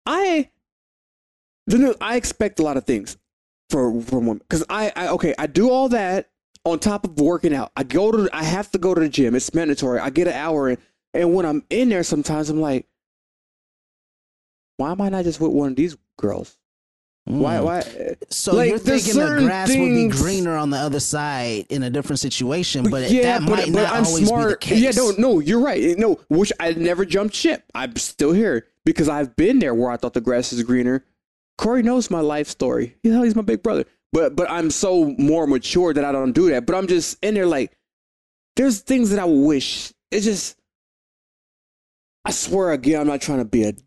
I the new I expect a lot of things for from women because I, I okay I do all that on top of working out. I go to I have to go to the gym. It's mandatory. I get an hour in. And when I'm in there, sometimes I'm like, why am I not just with one of these girls? Why? Why? So like, you're there's thinking the certain grass would be things- greener on the other side in a different situation, but yeah, that but, might but not I'm always smart. be the case. Yeah, no, no, you're right. No, which I never jumped ship. I'm still here because I've been there where I thought the grass is greener. Corey knows my life story. You know, he's my big brother. But but I'm so more mature that I don't do that. But I'm just in there like, there's things that I wish. It's just, I swear again, I'm not trying to be a.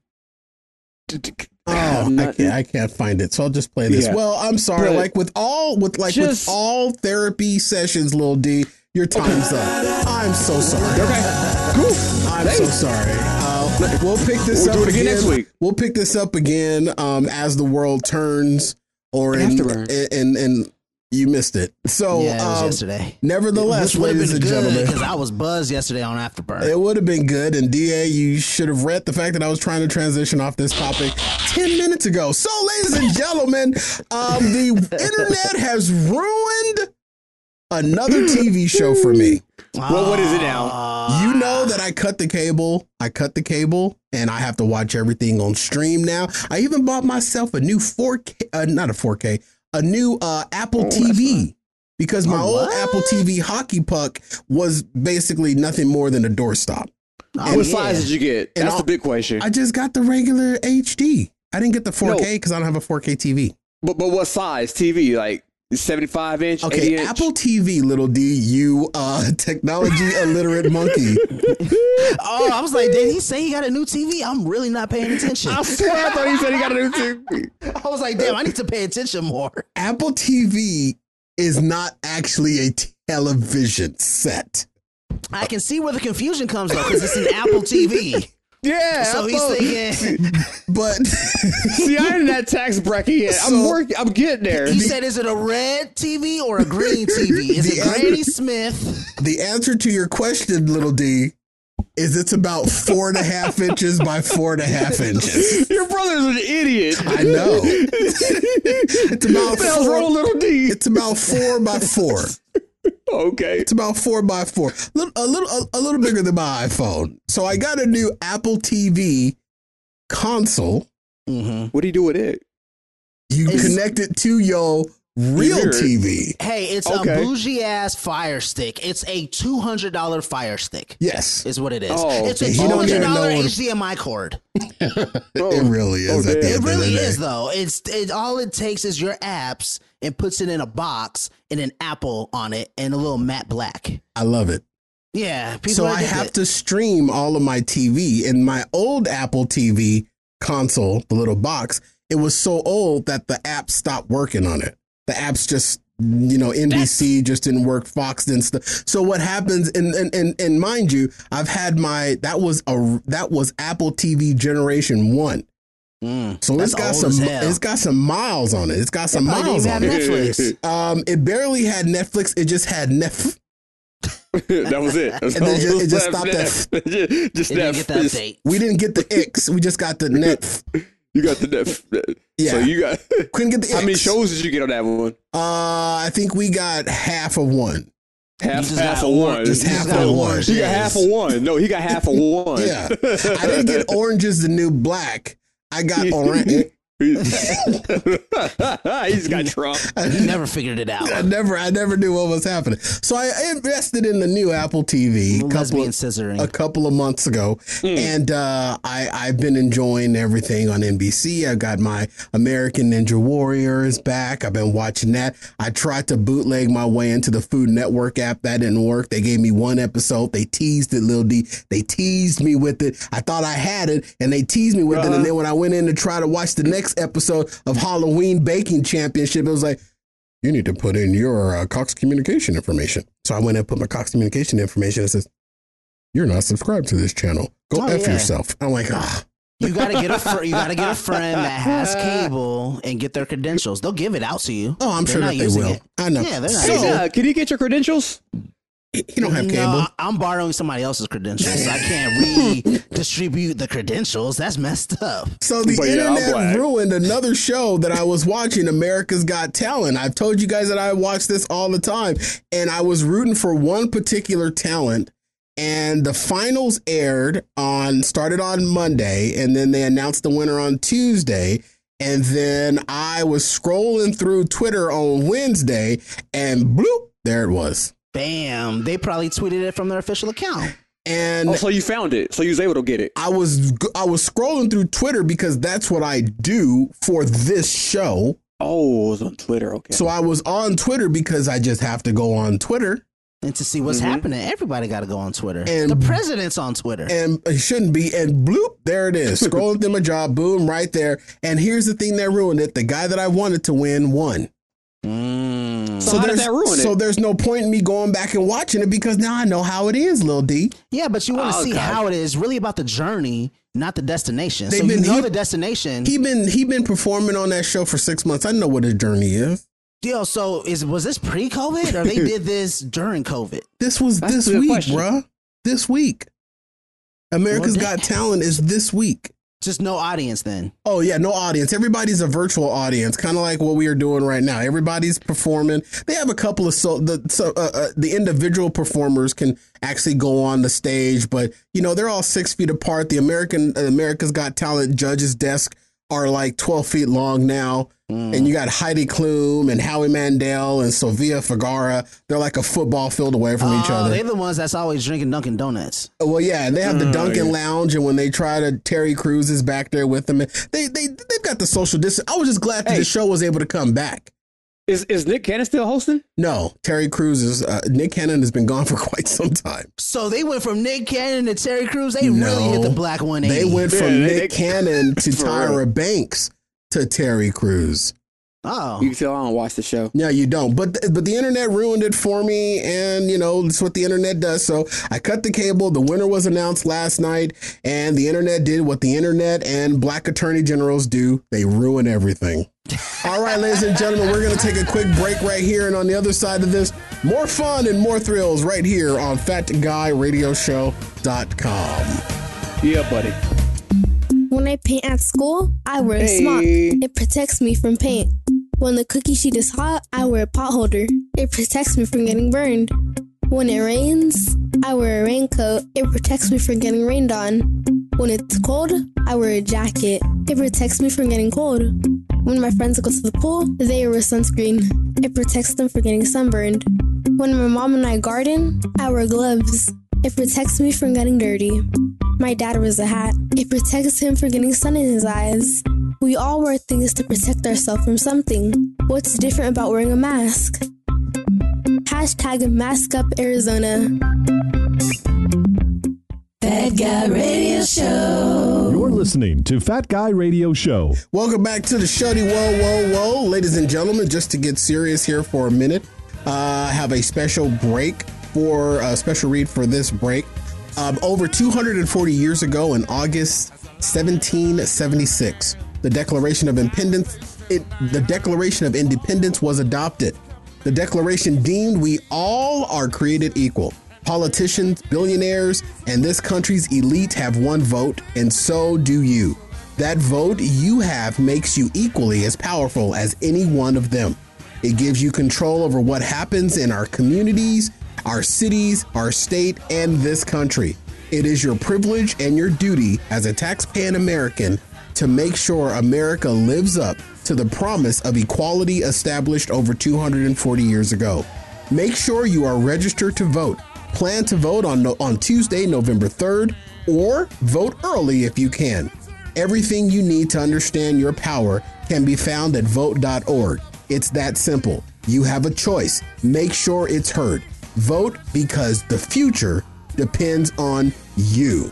Oh, I'm I not- can't, I can't find it. So I'll just play this. Yeah. Well, I'm sorry. But like with all with like just- with all therapy sessions, Lil D, your time's up. I'm so sorry. Okay, cool. I'm Hey. so sorry. Uh, we'll pick this We'll up do it again next week. We'll pick this up again um, as the world turns, or in Afterburn. and, and and you missed it. So Yeah, it was um, yesterday. nevertheless, Which would have ladies been and good gentlemen, because I was buzzed yesterday on Afterburn. it would have been good. And D A, you should have read the fact that I was trying to transition off this topic ten minutes ago. So, ladies and gentlemen, um, the internet has ruined another T V show for me. Well, what is it now? You know that I cut the cable. I cut the cable and I have to watch everything on stream now. I even bought myself a new four K, uh, not a four K, a new uh, Apple Oh, T V. Because my Oh, old what? Apple T V hockey puck was basically nothing more than a doorstop. Oh, What yeah. size did you get? And That's all- the big question. I just got the regular H D. I didn't get the four K because I don't have a four K T V. But but what size T V? Like seventy-five inch, Okay, eighty inch? Apple T V, little D, you uh, technology illiterate monkey. Oh, I was like, did he say he got a new T V? I'm really not paying attention. I swear I thought he said he got a new T V. I was like, damn, I need to pay attention more. Apple T V is not actually a television set. I can see where the confusion comes though, because it's an Apple T V. Yeah. So I he's thought- thinking, But See, I ain't in that tax bracket yet. I'm So- working. I'm getting there. he said, is it a red T V or a green T V? Is The it other- Granny Smith? the answer to your question, little D, is it's about four and a half inches by four and a half inches. Your brother's an idiot. I know. It's about What the hell's wrong four, with little D? it's about four by four. Okay. It's about four by four, Little- a little, a, a little bigger than my iPhone. So I got a new Apple T V console. Mm-hmm. What do you do with it? You It's- connect it to your real Your- T V. Hey, it's Okay. a bougie ass Fire Stick. It's a two hundred dollar Fire Stick. Yes. Is what it is. Oh, it's a you two don't hundred even dollar know what- H D M I cord. It really is. Oh, at the damn. end It of the really day. is though. It's it all it takes is your apps and puts it in a box and an Apple on it and a little matte black. I love it. Yeah, people So are I have addicted. to stream all of my T V. In my old Apple T V console, the little box, it was so old that the app stopped working on it. The apps just, you know, N B C just didn't work, Fox didn't. St- so what happens? And, and and and mind you, I've had my that was a that was Apple T V generation one. Mm, So it's that's got old some as hell. it's got some miles on it. It's got some probably miles didn't on even it. have Netflix. Um, it barely had Netflix. It just had Nef. That was it. And then just- it just stopped at- just, just It didn't that. get the update. We didn't get the X. We just got the Net. You got the net. Yeah. So you got. Couldn't get the How many X. shows did you get on that one? Uh, I think we got half of one. Half, just half got of or- one. Just You half just got of one. orange. He got half of one. No, he got half of one. Yeah. I didn't get Orange is the New Black. I got Orange. He's got Trump. You never figured it out. I never, I never knew what was happening. So I invested in the new Apple T V a couple Lesbian of, scissoring. a couple of months ago, and uh, I I've been enjoying everything on N B C. I got my American Ninja Warriors back. I've been watching that. I tried to bootleg my way into the Food Network app. That didn't work. They gave me one episode. They teased it, Lil D. They teased me with it. I thought I had it, and they teased me with Uh-huh. it. And then when I went in to try to watch the next episode of Halloween Baking Championship, it was like, you need to put in your uh, Cox Communication information. So I went and put my Cox Communication information. It says, you're not subscribed to this channel. Go Oh, F yeah. yourself. I'm like, ah. You gotta get a fr- you gotta get a friend that has cable and get their credentials. They'll give it out to you. Oh, I'm They're sure not that they using will. it. I know. Yeah, they're not So- using it. Uh, can you get your credentials? You don't have cable. No, I'm borrowing somebody else's credentials. I can't redistribute the credentials. That's messed up. So the But yeah, I'm internet black. ruined another show that I was watching, America's Got Talent. I've told you guys that I watch this all the time, and I was rooting for one particular talent. And the finals aired on started on Monday, and then they announced the winner on Tuesday. And then I was scrolling through Twitter on Wednesday, and bloop, there it was. Bam. They probably tweeted it from their official account. And Oh, so you found it. So you was able to get it. I was I was scrolling through Twitter because that's what I do for this show. Oh, it was on Twitter. Okay. So I was on Twitter because I just have to go on Twitter. And to see what's Mhm. happening, everybody got to go on Twitter. And- the president's on Twitter. And it shouldn't be. And bloop, there it is. Scrolling through my job, boom, right there. And here's the thing that ruined it. The guy that I wanted to win won. Mm. So how did there's, that ruin it? So there's no point in me going back and watching it because now I know how it is, Lil D. Yeah, but you want to Oh, see God. how it is. Really about the journey, not the destination. They've so you been- know he- the destination. He been he been performing on that show for six months. I know what his journey is. Yo, so is was this pre-COVID or they did this during COVID? This was That's this a good week, question. bruh. This week. America's Well, Got that- Talent is this week. Just no audience then. Oh yeah, no audience. Everybody's a virtual audience, kind of like what we are doing right now. Everybody's performing. They have a couple of so the so uh, uh, the individual performers can actually go on the stage, but you know they're all six feet apart. The American uh, America's Got Talent judges desk are like twelve feet long now, and you got Heidi Klum and Howie Mandel and Sofia Vergara. They're like a football field away from each Oh, other. they're the ones that's always drinking Dunkin' Donuts. Well, yeah, and they have the Oh, Dunkin' yeah. Lounge, and when they try to, Terry Crews is back there with them. And they they they've got the social distance. I was just glad that Hey. the show was able to come back. Is is Nick Cannon still hosting? No, Terry Crews is uh, Nick Cannon has been gone for quite some time. So they went from Nick Cannon to Terry Crews. They No. really hit the black one eighty. They went Yeah, from they- Nick they- Cannon to For Tyra real. Banks to Terry Crews. Oh, You can tell I don't watch the show. No, you don't. But th- but the internet ruined it for me, and you know that's what the internet does. So I cut the cable. The winner was announced last night, and the internet did what the internet and black attorney generals do. They ruin everything. All right, ladies and gentlemen, we're going to take a quick break right here, and on the other side of this, more fun and more thrills right here on fat guy radio show dot com. Yeah, buddy. When I paint at school, I wear a Hey. smock. It protects me from paint. When the cookie sheet is hot, I wear a pot holder. It protects me from getting burned. When it rains, I wear a raincoat. It protects me from getting rained on. When it's cold, I wear a jacket. It protects me from getting cold. When my friends go to the pool, they wear sunscreen. It protects them from getting sunburned. When my mom and I garden, I wear gloves. It protects me from getting dirty. My dad wears a hat. It protects him from getting sun in his eyes. We all wear things to protect ourselves from something. What's different about wearing a mask? Hashtag Mask Up Arizona. Fat Guy Radio Show. You're listening to Fat Guy Radio Show. Welcome back to the Shody Whoa Whoa Whoa. Ladies and gentlemen, just to get serious here for a minute, uh, I have a special break for a special read for this break. Um, over two hundred forty years ago in August seventeen seventy-six, the Declaration of Independence, it, the Declaration of Independence was adopted. The Declaration deemed we all are created equal. Politicians, billionaires, and this country's elite have one vote, and so do you. That vote you have makes you equally as powerful as any one of them. It gives you control over what happens in our communities, our cities, our state, and this country. It is your privilege and your duty as a taxpaying American to make sure America lives up to the promise of equality established over two hundred forty years ago. Make sure you are registered to vote. Plan to vote on, on Tuesday, November third, or vote early if you can. Everything you need to understand your power can be found at vote dot org. It's that simple. You have a choice. Make sure it's heard. Vote because the future depends on you.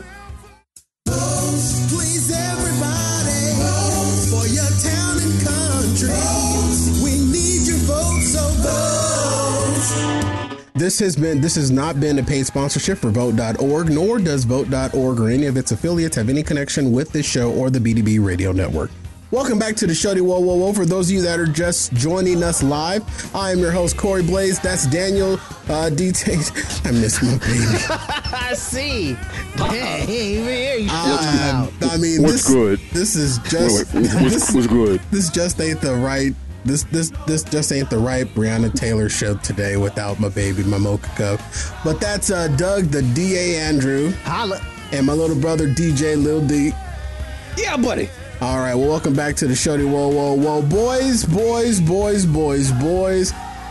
Please everybody, for your town and country, we need your vote, so vote. This has been, this has not been a paid sponsorship for vote dot org, nor does vote dot org or any of its affiliates have any connection with this show or the B D B Radio Network. Welcome back to the Shody Whoa Whoa Whoa. For those of you that are just joining us live, I am your host, Corey Blaze. That's Daniel uh, D T. I miss my baby. I see. Hey, hey, hey, uh, I mean, what's this, good? This is just wait, wait, what's, this, what's good? This just ain't the right. This this this just ain't the right Breonna Taylor show today without my baby, my mocha cup. But that's uh, Doug, the D A Andrew, holla, and my little brother D J Lil D. Yeah, buddy. All right, well, welcome back to the Shody Whoa Whoa Whoa, boys, boys, boys, boys, boys.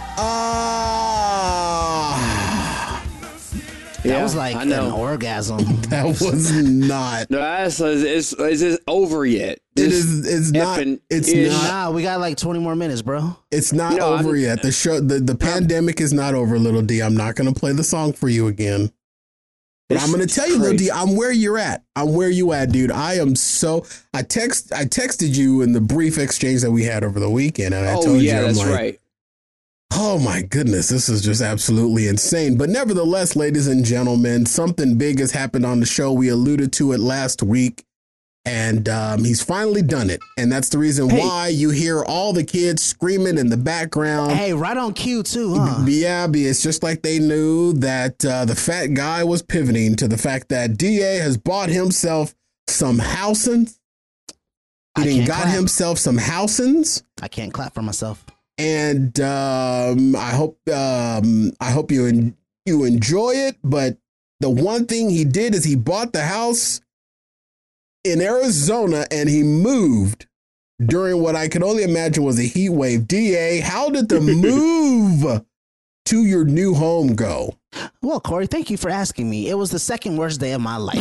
Ah, uh, that yeah, was like an orgasm. That was not. No, that's, it's, it's, it's over yet. It is. It's not. It's ish. not. Nah, we got like twenty more minutes, bro. It's not no, over I'm, yet. The show, the, the pandemic is not over, Little D. I'm not going to play the song for you again. But I'm going to tell you, Little D, I'm where you're at. I'm where you at, dude. I am so. I text. I texted you in the brief exchange that we had over the weekend, and I oh, told yeah, you, I'm that's like, right. Oh my goodness, this is just absolutely insane. But nevertheless, ladies and gentlemen, something big has happened on the show. We alluded to it last week. And um, he's finally done it. And that's the reason hey. why you hear all the kids screaming in the background. Hey, right on cue, too, huh? Yeah, it's just like they knew that uh, the fat guy was pivoting to the fact that D A has bought himself some housings. He done got clap. himself some housings. I can't clap for myself. And um, I hope um, I hope you en- you enjoy it. But the one thing he did is he bought the house in Arizona, and he moved during what I could only imagine was a heat wave. D A, how did the move to your new home go? Well, Corey, thank you for asking me. It was the second worst day of my life.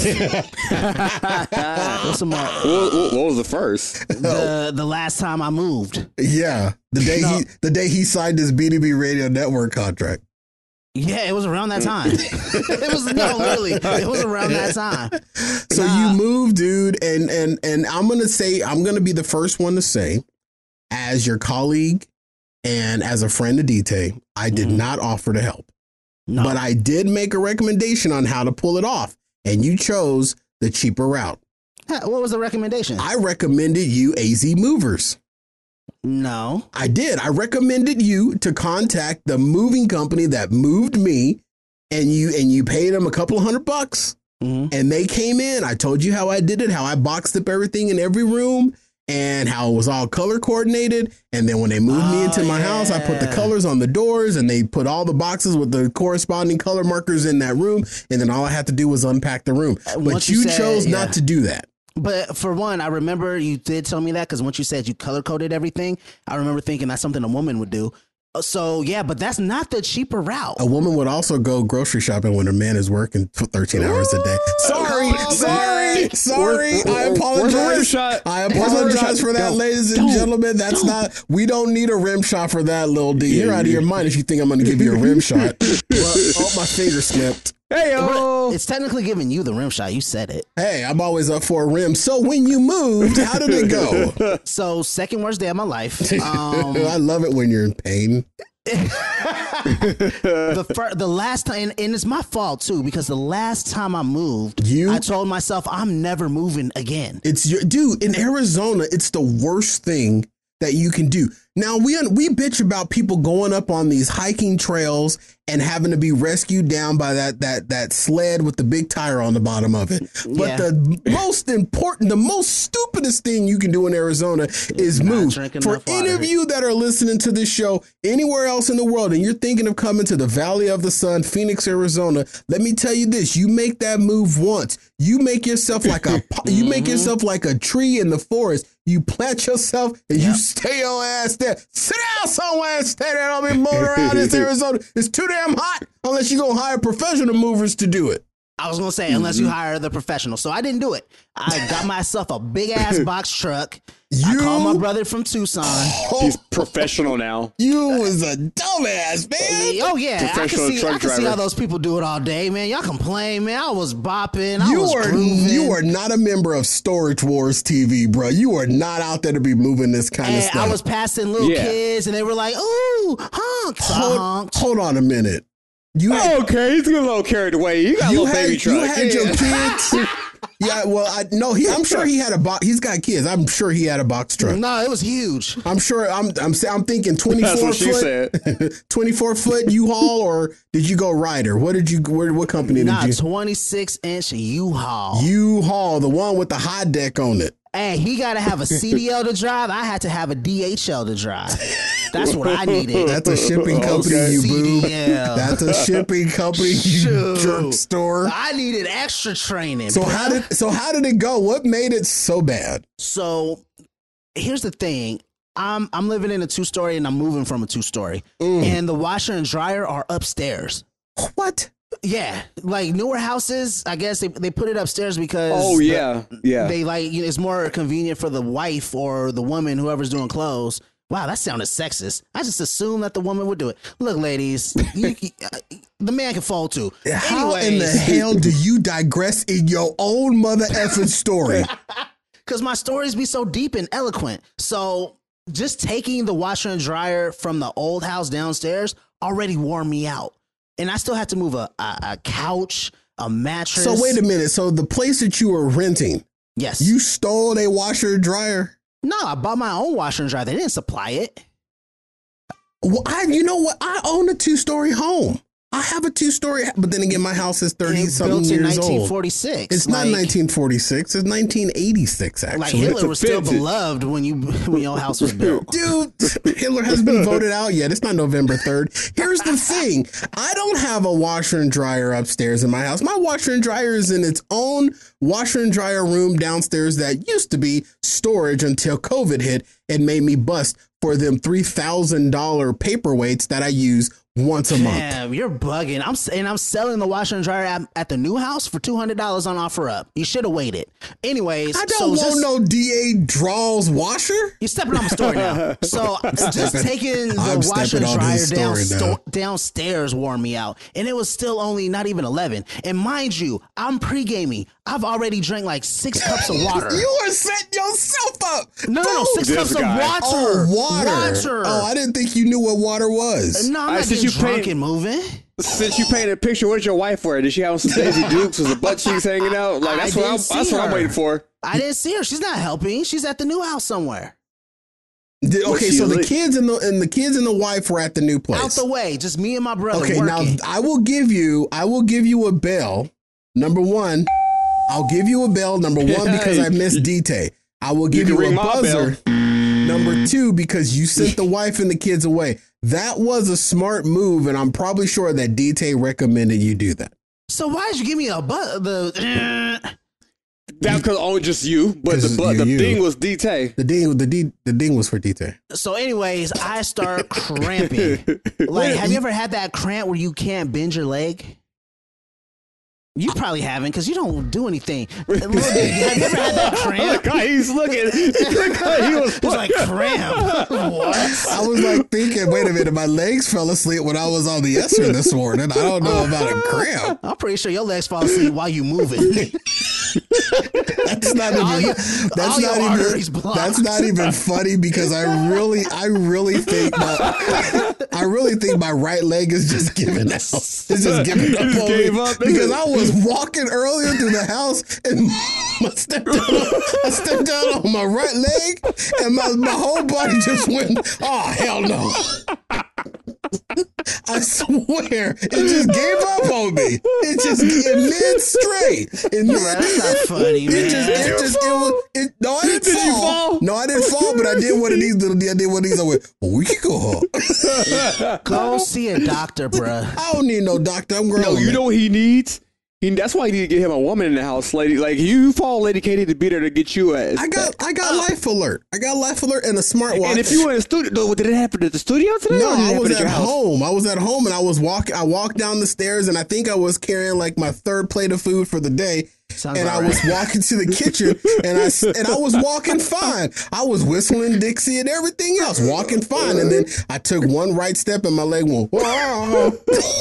What's the mar- what, what, what was the first? The the last time I moved. Yeah, the day no. he the day he signed his B D B Radio Network contract. Yeah, it was around that time. It was no, really, it was around that time. So nah. you moved, dude, and and and I'm gonna say I'm gonna be the first one to say, as your colleague and as a friend of D T, I did mm-hmm. not offer to help, no. but I did make a recommendation on how to pull it off, and you chose the cheaper route. What was the recommendation? I recommended you A Z Movers. No, I did. I recommended you to contact the moving company that moved me, and you and you paid them a couple of hundred bucks, mm-hmm. and they came in. I told you how I did it, how I boxed up everything in every room, and how it was all color coordinated. And then when they moved oh, me into my yeah. house, I put the colors on the doors and they put all the boxes with the corresponding color markers in that room. And then all I had to do was unpack the room. But once you, you said, chose yeah. not to do that. But for one, I remember you did tell me that because once you said you color coded everything, I remember thinking that's something a woman would do. So, yeah, but that's not the cheaper route. A woman would also go grocery shopping when her man is working thirteen hours a day. Sorry, oh, sorry, sorry. We're, we're, I apologize. Shot? I apologize for that, ladies and don't, gentlemen. That's don't. not, we don't need a rim shot for that, Lil D. Yeah, You're out of your mind if you think I'm going to give you a rim shot. Well, oh, my finger slipped. Hey, yo. It's technically giving you the rim shot. You said it. Hey, I'm always up for a rim. So when you moved, how did it go? So second worst day of my life. Um, I love it when you're in pain. the fir- the last time, and, and it's my fault too, because the last time I moved, you, I told myself I'm never moving again. It's your dude in Arizona. It's the worst thing that you can do. Now we we bitch about people going up on these hiking trails and having to be rescued down by that that that sled with the big tire on the bottom of it. But yeah. the most important, the most stupidest thing you can do in Arizona is Not move. For any of you that are listening to this show anywhere else in the world and you're thinking of coming to the Valley of the Sun, Phoenix, Arizona, let me tell you this: you make that move once, you make yourself like a you make yourself like a tree in the forest. You plant yourself and yep. you stay your ass there. Sit down somewhere and stay there. Don't be moving around in Arizona. It's too damn hot unless you're going to hire professional movers to do it. I was going to say, unless you hire the professional. So I didn't do it. I got myself a big ass box truck. You? I called my brother from Tucson. Oh, he's professional now. You was a dumbass, man. Oh, yeah. I can, see, I can see how those people do it all day, man. Y'all complain, man. I was bopping. I you was are, grooving. You are not a member of Storage Wars T V, bro. You are not out there to be moving this kind and of stuff. I was passing little yeah. kids, and they were like, ooh, honk. So hold, I honked. Hold on a minute. You had, okay, he's getting a little carried away. You got you a little had, baby truck. You had yeah. your kids. Yeah, well, I no, he. I'm sure he had a box. He's got kids. I'm sure he had a box truck. No, it was huge. I'm sure. I'm. I'm. I'm thinking twenty-four foot. twenty-four foot U-Haul, or did you go Ryder? What did you? Where? What company did nah, you? twenty-six inch U-Haul. U-Haul, the one with the high deck on it. Hey, he got to have a C D L to drive. I had to have a D H L to drive. That's what I needed. That's a shipping company, okay. you boo. C D L. That's a shipping company, you jerk store. I needed extra training. So bro. how did so how did it go? What made it so bad? So here's the thing. I'm I'm living in a two story and I'm moving from a two story, mm. and the washer and dryer are upstairs. What? Yeah, like newer houses, I guess they they put it upstairs because oh yeah, the, yeah, they like you know, it's more convenient for the wife or the woman, whoever's doing clothes. Wow, that sounded sexist. I just assumed that the woman would do it. Look, ladies, you, you, uh, the man can fold too. How Anyways. in the hell do you digress in your own mother effing story? Because my stories be so deep and eloquent. So just taking the washer and dryer from the old house downstairs already wore me out. And I still had to move a, a, a couch, a mattress. So wait a minute. So the place that you were renting, yes, you stole a washer and dryer? No, I bought my own washer and dryer. They didn't supply it. Well, I, you know what? I own a two story home. I have a two story, but then again, my house is thirty something years old. nineteen forty-six. It's like, not nineteen forty-six. It's nineteen eighty-six. Actually, like Hitler was still beloved when you when your house was built. Dude, Hitler hasn't been voted out yet. It's not November third. Here's the thing: I don't have a washer and dryer upstairs in my house. My washer and dryer is in its own washer and dryer room downstairs that used to be storage until COVID hit and made me bust for them three thousand dollar paperweights that I use once a month. Damn, you're bugging. I'm and I'm selling the washer and dryer at, at the new house for two hundred dollars on OfferUp. You should have waited. Anyways, I don't so want just, no D A Draws washer. You're stepping on my story now. So just taking the I'm washer and dryer down, sto- downstairs wore me out, and it was still only not even eleven. And mind you, I'm pre-gaming. I've already drank like six cups of water. You are setting yourself up. No, no, no, six This cups guy. of water. Oh, water. Water. Oh, I didn't think you knew what water was. No, I'm I not said getting you drunk paint- and moving. Since you painted a picture, what did your wife wear? Did she have some Daisy Dukes? Was the butt cheeks hanging out? Like that's I what I'm, didn't that's see what I'm her. waiting for. I didn't see her. She's not helping. She's at the new house somewhere. Did, okay, she so the lit? kids and the and the kids and the wife were at the new place. Out the way, just me and my brother. Okay, working. now I will give you I will give you a bell. Number one, I'll give you a bell. Number one, because I missed D-Tay. I will give you, you a buzzer. Number two, because you sent the wife and the kids away. That was a smart move, and I'm probably sure that D-Tay recommended you do that. So why did you give me a buzzer? The That because only just you, but the but the you. ding was D-Tay. The ding, the D, the ding was for D-Tay. So, anyways, I start cramping. Like, have you ever had that cramp where you can't bend your leg? You probably haven't because you don't do anything. Have you ever had that cramp? Look how he's looking. Look how he was, was like, cramp. What? I was like thinking, wait a minute, my legs fell asleep when I was on the Esser this morning. I don't know about a cramp. I'm pretty sure your legs fall asleep while you moving. That's not even. Your, that's not even. That's not even funny because I really, I really think my, I really think my right leg is just giving out. It's just giving up on me up, because I was walking earlier through the house and I stepped down, I stepped down on my right leg and my, my whole body just went, oh hell no. I swear, it just gave up on me. It just in mid straight. In mid, that's not funny, man. It just, it just, it was. It, no, I didn't did fall. You fall. No, I didn't fall, but I did one of these. Little, I did one of these. I went, oh, we can go home. Go see a doctor, bruh. I don't need no doctor. I'm grown. No, you know what he needs? He, that's why you need to get him a woman in the house, lady. Like you fall, Lady Katie, to be there to get you a. I got, I got Life Alert. I got Life Alert and a smartwatch. And if you were in the studio, did it happen at the studio today? No, I was at, at home. I was at home, and I was walking. I walked down the stairs, and I think I was carrying like my third plate of food for the day. Sounds and I right. was walking to the kitchen, and I and I was walking fine. I was whistling Dixie and everything else, walking fine. And then I took one right step, and my leg went. Whoa.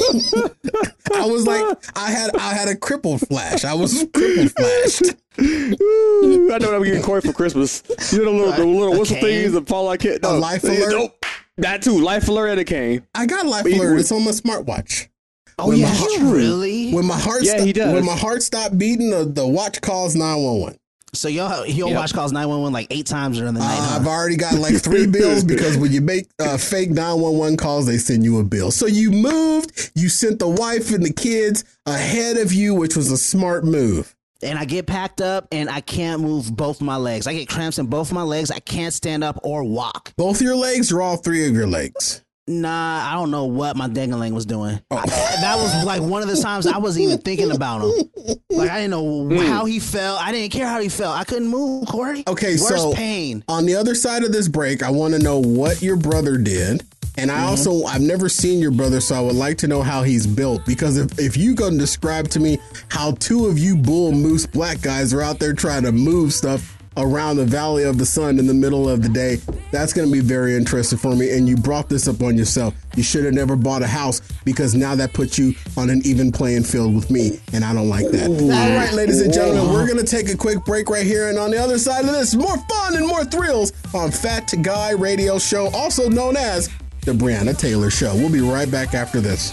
I was like, I had I had a crippled flash. I was crippled flashed. Ooh, I know what I'm getting Corey for Christmas. You know the little, the little whistle things that fall like it. No, Life Alert. Nope. That too. Life Alert and a cane. I got Life Alert. It's on my smartwatch. Oh when yeah, heart, really? When my heart, yeah, sto- he does. When my heart stopped beating, the, the watch calls nine one one. So your your yep. watch calls nine one one like eight times during the night. Uh, huh? I've already got like three bills because when you make uh, fake nine one one calls, they send you a bill. So you moved, you sent the wife and the kids ahead of you, which was a smart move. And I get packed up and I can't move both my legs. I get cramps in both my legs. I can't stand up or walk. Both your legs or all three of your legs? Nah, I don't know what my dangling was doing. Oh. I, that was like one of the times I wasn't even thinking about him. Like I didn't know mm. how he felt. I didn't care how he felt. I couldn't move, Corey. Okay, Worst so pain. On the other side of this break, I want to know what your brother did. And I mm-hmm. also, I've never seen your brother, so I would like to know how he's built. Because if, if you go and describe to me how two of you bull moose black guys are out there trying to move stuff around the Valley of the Sun in the middle of the day, that's going to be very interesting for me. And you brought this up on yourself. You should have never bought a house because now that puts you on an even playing field with me. And I don't like that. Ooh. All right, ladies and gentlemen, we're going to take a quick break right here. And on the other side of this, more fun and more thrills on Fat Guy Radio Show, also known as The Breonna Taylor Show. We'll be right back after this.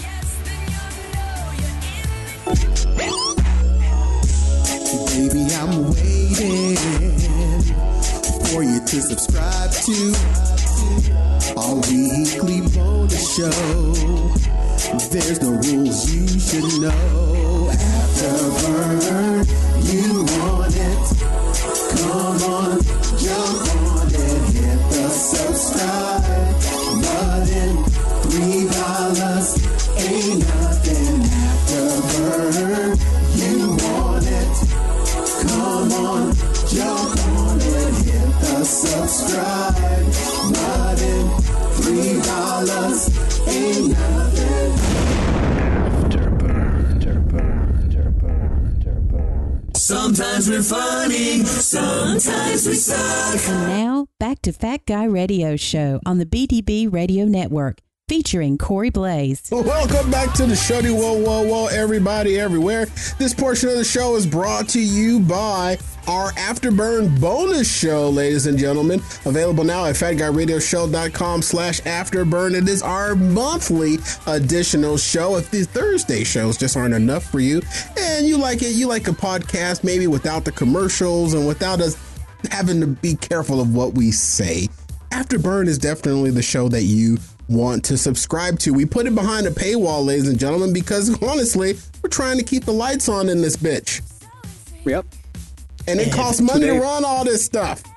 Baby, I'm waiting for you to subscribe to our weekly bonus show. There's no rules you should know. Afterburn, you want it. Come on, jump on and hit the subscribe button. Three dollars ain't nothing. Afterburn, you want it. Come on, jump on and hit the subscribe button. Three dollars ain't nothing. Afterburn, afterburn, afterburn, afterburn. Sometimes we're funny, sometimes we suck. And now, back to Fat Guy Radio Show on the B D B Radio Network, featuring Corey Blaze. Welcome back to the show. Whoa, whoa, whoa, everybody, everywhere. This portion of the show is brought to you by our Afterburn bonus show, ladies and gentlemen. Available now at fat guy radio show dot com slash afterburn. It is our monthly additional show. If the Thursday shows just aren't enough for you, and you like it, you like a podcast maybe without the commercials and without us having to be careful of what we say, Afterburn is definitely the show that you want to subscribe to. We put it behind a paywall, ladies and gentlemen, because honestly, we're trying to keep the lights on in this bitch. Yep. And it costs money Today. to run all this stuff.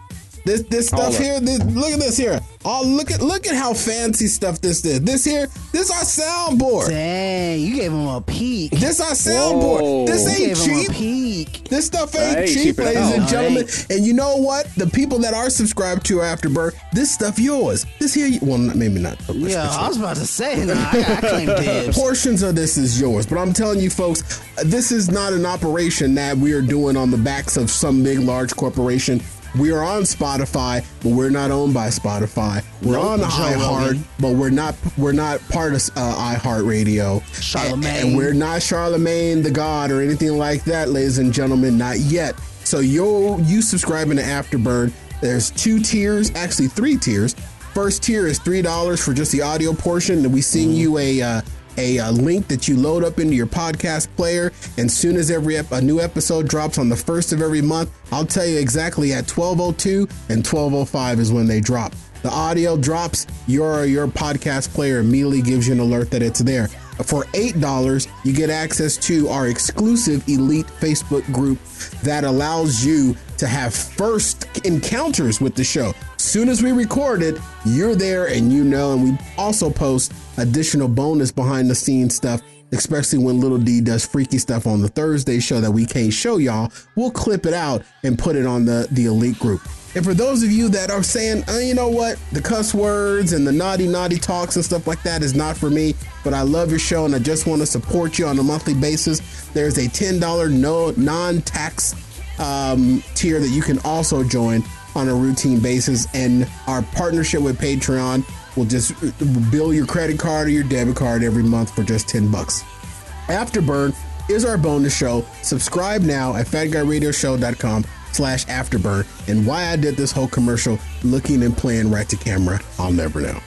This this All stuff of- here. This, look at this here. Oh, look at look at how fancy stuff this is. This here. This our soundboard. Dang, you gave him a peek. This our soundboard. Whoa. This You ain't gave him a cheap. peek. This stuff I ain't ain't cheap, cheap at ladies all. and No, it gentlemen. ain't. And you know what? The people that are subscribed to Afterbird, this stuff yours. This here, well, not- maybe not. Yeah, I was about to say, nah, I, I claim dibs. Portions of this is yours, but I'm telling you, folks, this is not an operation that we are doing on the backs of some big, large corporation. We are on Spotify, but we're not owned by Spotify. We're Nope, on Joe iHeart, Rogan. but we're not we're not part of uh, iHeartRadio. Charlemagne. And, and we're not Charlemagne the God or anything like that, ladies and gentlemen, not yet. So you you subscribing to Afterburn, there's two tiers, actually three tiers. First tier is three dollars for just the audio portion, and we send Mm-hmm. you a uh, a, uh link that you load up into your podcast player. And soon as every ep- a new episode drops on the first of every month, I'll tell you exactly at twelve oh two and twelve oh five is when they drop. The audio drops, your your podcast player immediately gives you an alert that it's there. For eight dollars, you get access to our exclusive elite Facebook group that allows you to have first encounters with the show. Soon as we record it, you're there and you know, and we also post additional bonus behind the scenes stuff, especially when Little D does freaky stuff on the Thursday show that we can't show y'all. We'll clip it out and put it on the, the elite group. And for those of you that are saying, oh, you know what, the cuss words and the naughty, naughty talks and stuff like that is not for me, but I love your show and I just want to support you on a monthly basis, there's a ten dollars no non-tax um, tier that you can also join on a routine basis. And our partnership with Patreon will just bill your credit card or your debit card every month for just ten bucks. Afterburn is our bonus show. Subscribe now at fat guy radio show dot com slash afterburn. And why I did this whole commercial looking and playing right to camera, I'll never know.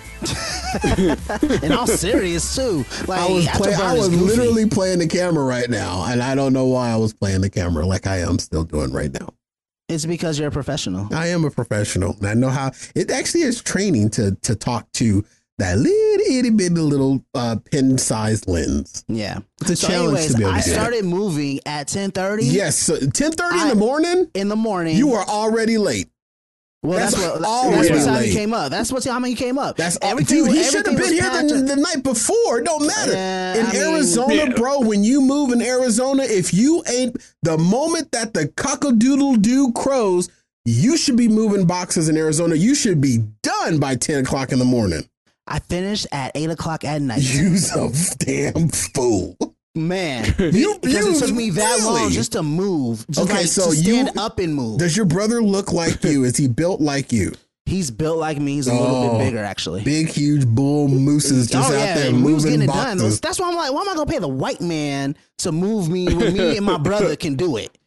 And I'm serious too. Like I was, play, Afterburn I is was goofy. literally playing the camera right now, and I don't know why I was playing the camera like I am still doing right now. It's because you're a professional. I am a professional, and I know how. It actually is training to to talk to that little itty bitty little uh, pen-sized lens. Yeah, it's a so challenge anyways, to be able I to do it. started moving at ten thirty. Yes, so ten thirty in the morning. In the morning, You are already late. Well, that's, That's what already that's what time late. you came up. That's what time you came up. That's everything. Dude, he should have everything been was here the, packed the night before. It don't matter. Yeah, in I mean, Arizona, yeah. bro, when you move in Arizona, if you ain't the moment that the cock-a-doodle-doo crows, you should be moving boxes in Arizona. You should be done by ten o'clock in the morning. I finished at eight o'clock at night. You's a damn fool. Man, You- because you it took me that really? long just to move. Just Okay, like, so to stand you- up and move. Does your brother look like you? Is he built like you? He's built like me. He's a little Oh, bit bigger, actually. Big, huge bull mooses just oh out yeah, there we was moving getting it boxes. done. That's why I'm like, why am I gonna pay the white man to move me when me and my brother can do it?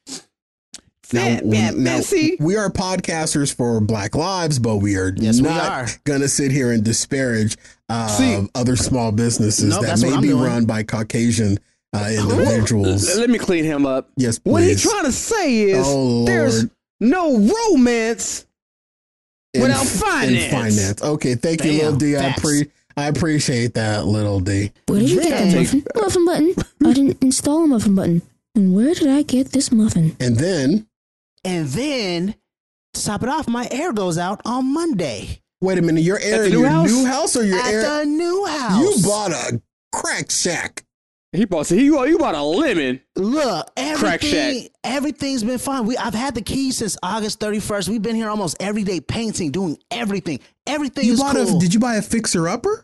Now, Yeah, yeah, now, Bessie. we are podcasters for Black Lives, but we are Yes, we not are. going to sit here and disparage uh, See- other small businesses Nope, that that's what may I'm be doing. run by Caucasian uh, individuals. Let me clean him up. Yes, please. What he's trying to say is Oh, there's Lord. no romance In- without in finance. finance. Okay, thank you, Damn, Little D. I, facts. pre- I appreciate that, Little D. Where did you get that muffin? Muffin button. I didn't install a muffin button. And where did I get this muffin? And then, And then to top it off, my air goes out on Monday wait a minute, your air the in new your house? new house or your at air? the new house. You bought a crack shack. He bought he you bought a lemon. Look, Crack everything, shack. everything's been fine. We, I've had the keys since August thirty-first. We've been here almost every day painting, doing everything. Everything You is bought cool. a? Did you buy a fixer upper?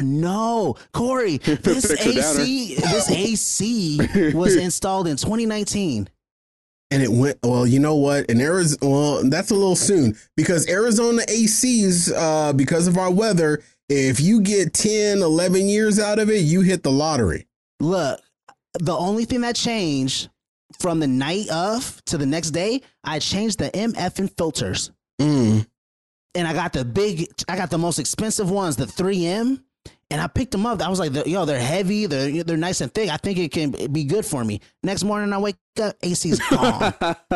No, Corey, this Fix it A downer. C, this A C was installed in twenty nineteen. And it went, well, you know what? In Arizona, well, that's a little soon because Arizona A Cs, uh, because of our weather, if you get ten, eleven years out of it, you hit the lottery. Look, the only thing that changed from the night of to the next day, I changed the M F and filters. Mm. And I got the big, I got the most expensive ones, the three M. And I picked them up. I was like, yo, they're heavy. They're they're nice and thick. I think it can be good for me. Next morning, I wake up, A C's gone.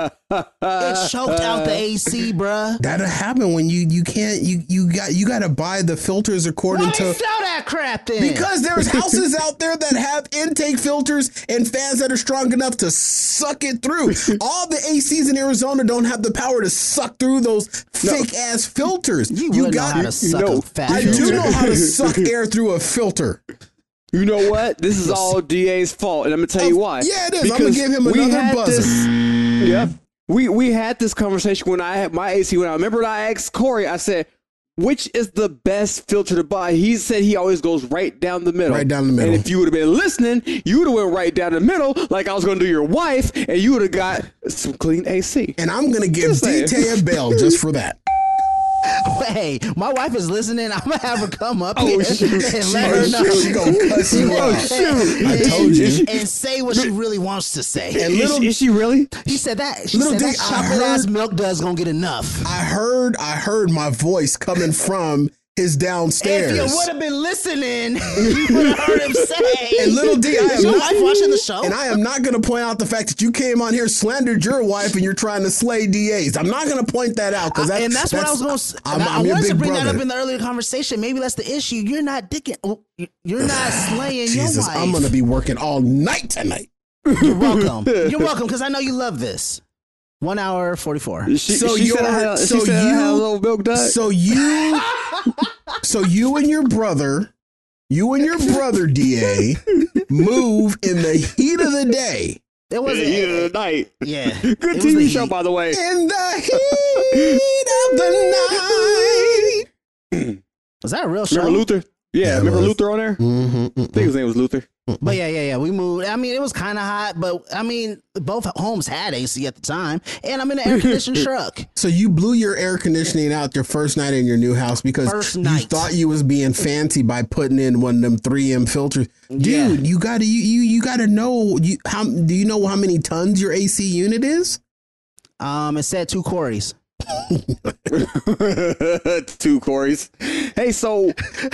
It choked out the A C, bruh. That'll happen when you you can't you you got you got to buy the filters according Why to. they sell that crap then? Because there's houses out there that have intake filters and fans that are strong enough to suck it through. All the A Cs in Arizona don't have the power to suck through those fake ass filters. You, you got know how to suck no, a fat I filter. do know how to suck air through a filter. You know what? This is all D A's fault, and I'm gonna tell you why. Yeah, it is. Because I'm gonna give him we another had buzzer. This, yep. We we had this conversation when I had my A C. When I remember, I asked Corey. I said, "Which is the best filter to buy?" He said he always goes right down the middle. Right down the middle. And if you would have been listening, you would have went right down the middle, like I was gonna do your wife, and you would have got some clean A C. And I'm gonna give D T a bell just for that. Hey, my wife is listening. I'm gonna have her come up Oh, here shoot. and let Oh, her know. shoot. She gonna cuss you Oh, out. shoot. I told you. And say what she really wants to say. And Is, little, is she really? He said that. She Little said D, that I chocolate ass heard- milk does gonna get enough. I heard I heard my voice coming from his downstairs. If you would have been listening, you would have heard him say. And little D, I is am your not wife watching the show? And I am not going to point out the fact that you came on here, slandered your wife, and you're trying to slay D As. I'm not going to point that out because that's, and that's, what I was going to. I'm, I I'm your wanted to big bring brother. that up in the earlier conversation. Maybe that's the issue. You're not dicking. oh, You're not slaying your Jesus, wife. I'm going to be working all night tonight. You're welcome. You're welcome because I know you love this. One hour forty-four. She, So she you're said I had, so she said I you had a little milk dud. so you so you and your brother, you and your brother D A move in the heat of the day. It was Yeah, a, heat of the night. Yeah. Good It was T V the show, heat. by the way. In the heat of the night. Was that a real show? Remember Luther? Yeah, Yeah, it remember was. Luther on there? Mm-hmm, I think his name was Luther. But yeah, yeah, yeah. We moved. I mean, it was kind of hot, but I mean, both homes had A C at the time, and I'm in an air conditioned truck. So you blew your air conditioning out your first night in your new house because First you night. thought you was being fancy by putting in one of them three M filters. Dude, Yeah. you gotta you you, you gotta know you how do you know how many tons your A C unit is? Um, it said two Corys. Two Corys. Hey, so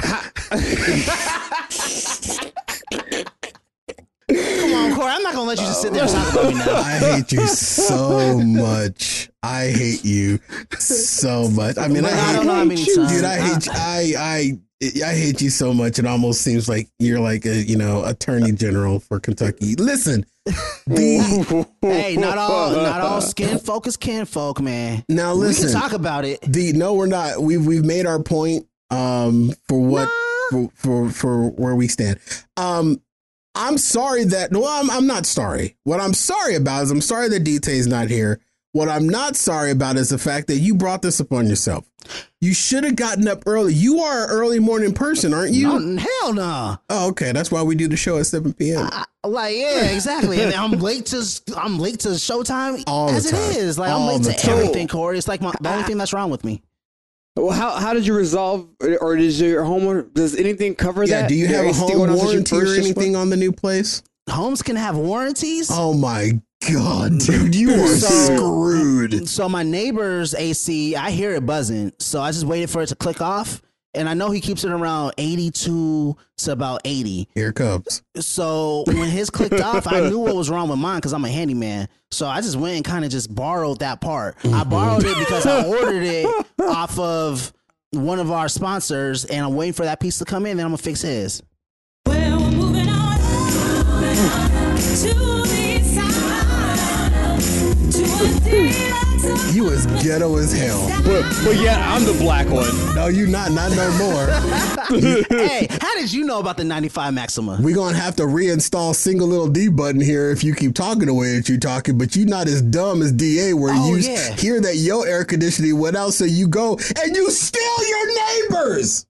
Come on, Corey. I'm not gonna let you just sit there and talk about me now. I hate you so much. I hate you so much. I mean, But I, I hate don't know how many you, times. dude. I hate you. I I I hate you so much. It almost seems like you're like a you know attorney general for Kentucky. Listen, the Hey, not all, not all skin folk is kin folk, man. now listen. We can talk about it. The no, we're not. We've we've made our point. Um, for what for, for for where we stand. Um, I'm sorry that no, I'm I'm not sorry. What I'm sorry about is I'm sorry that D T is not here. What I'm not sorry about is the fact that you brought this upon yourself. You should have gotten up early. You are an early morning person, aren't you? No, hell no. Oh, okay. That's why we do the show at seven p.m. I, like, yeah, exactly. And I'm late to I'm late to showtime All the as time. it is. Like All I'm the late to time. everything, Corey. It's like my, the only thing that's wrong with me. well, how how did you resolve, or does your homeowner, does anything cover Yeah. that? Do you Your have a A C home going on since you warranty or purchased anything one? on the new place? Homes can have warranties. Oh my God, dude, you are So- screwed. So my neighbor's A C, I hear it buzzing. So I just waited for it to click off. And I know he keeps it around eighty-two to about eighty. Here it comes. So when his clicked off, I knew what was wrong with mine because I'm a handyman. So I just went and kind of just borrowed that part. I borrowed it because I ordered it off of one of our sponsors, and I'm waiting for that piece to come in. Then I'm gonna fix his. Well, we're moving on to the side, to a day that's You as ghetto as hell. But, but yeah, I'm the black one. No, you not. Not no more. Hey, how did you know about the ninety-five Maxima? We're going to have to reinstall single little D button here if you keep talking the way that you're talking, but you're not as dumb as D A where Oh, you yeah. hear that your air conditioning went out, so you go and you steal your neighbors.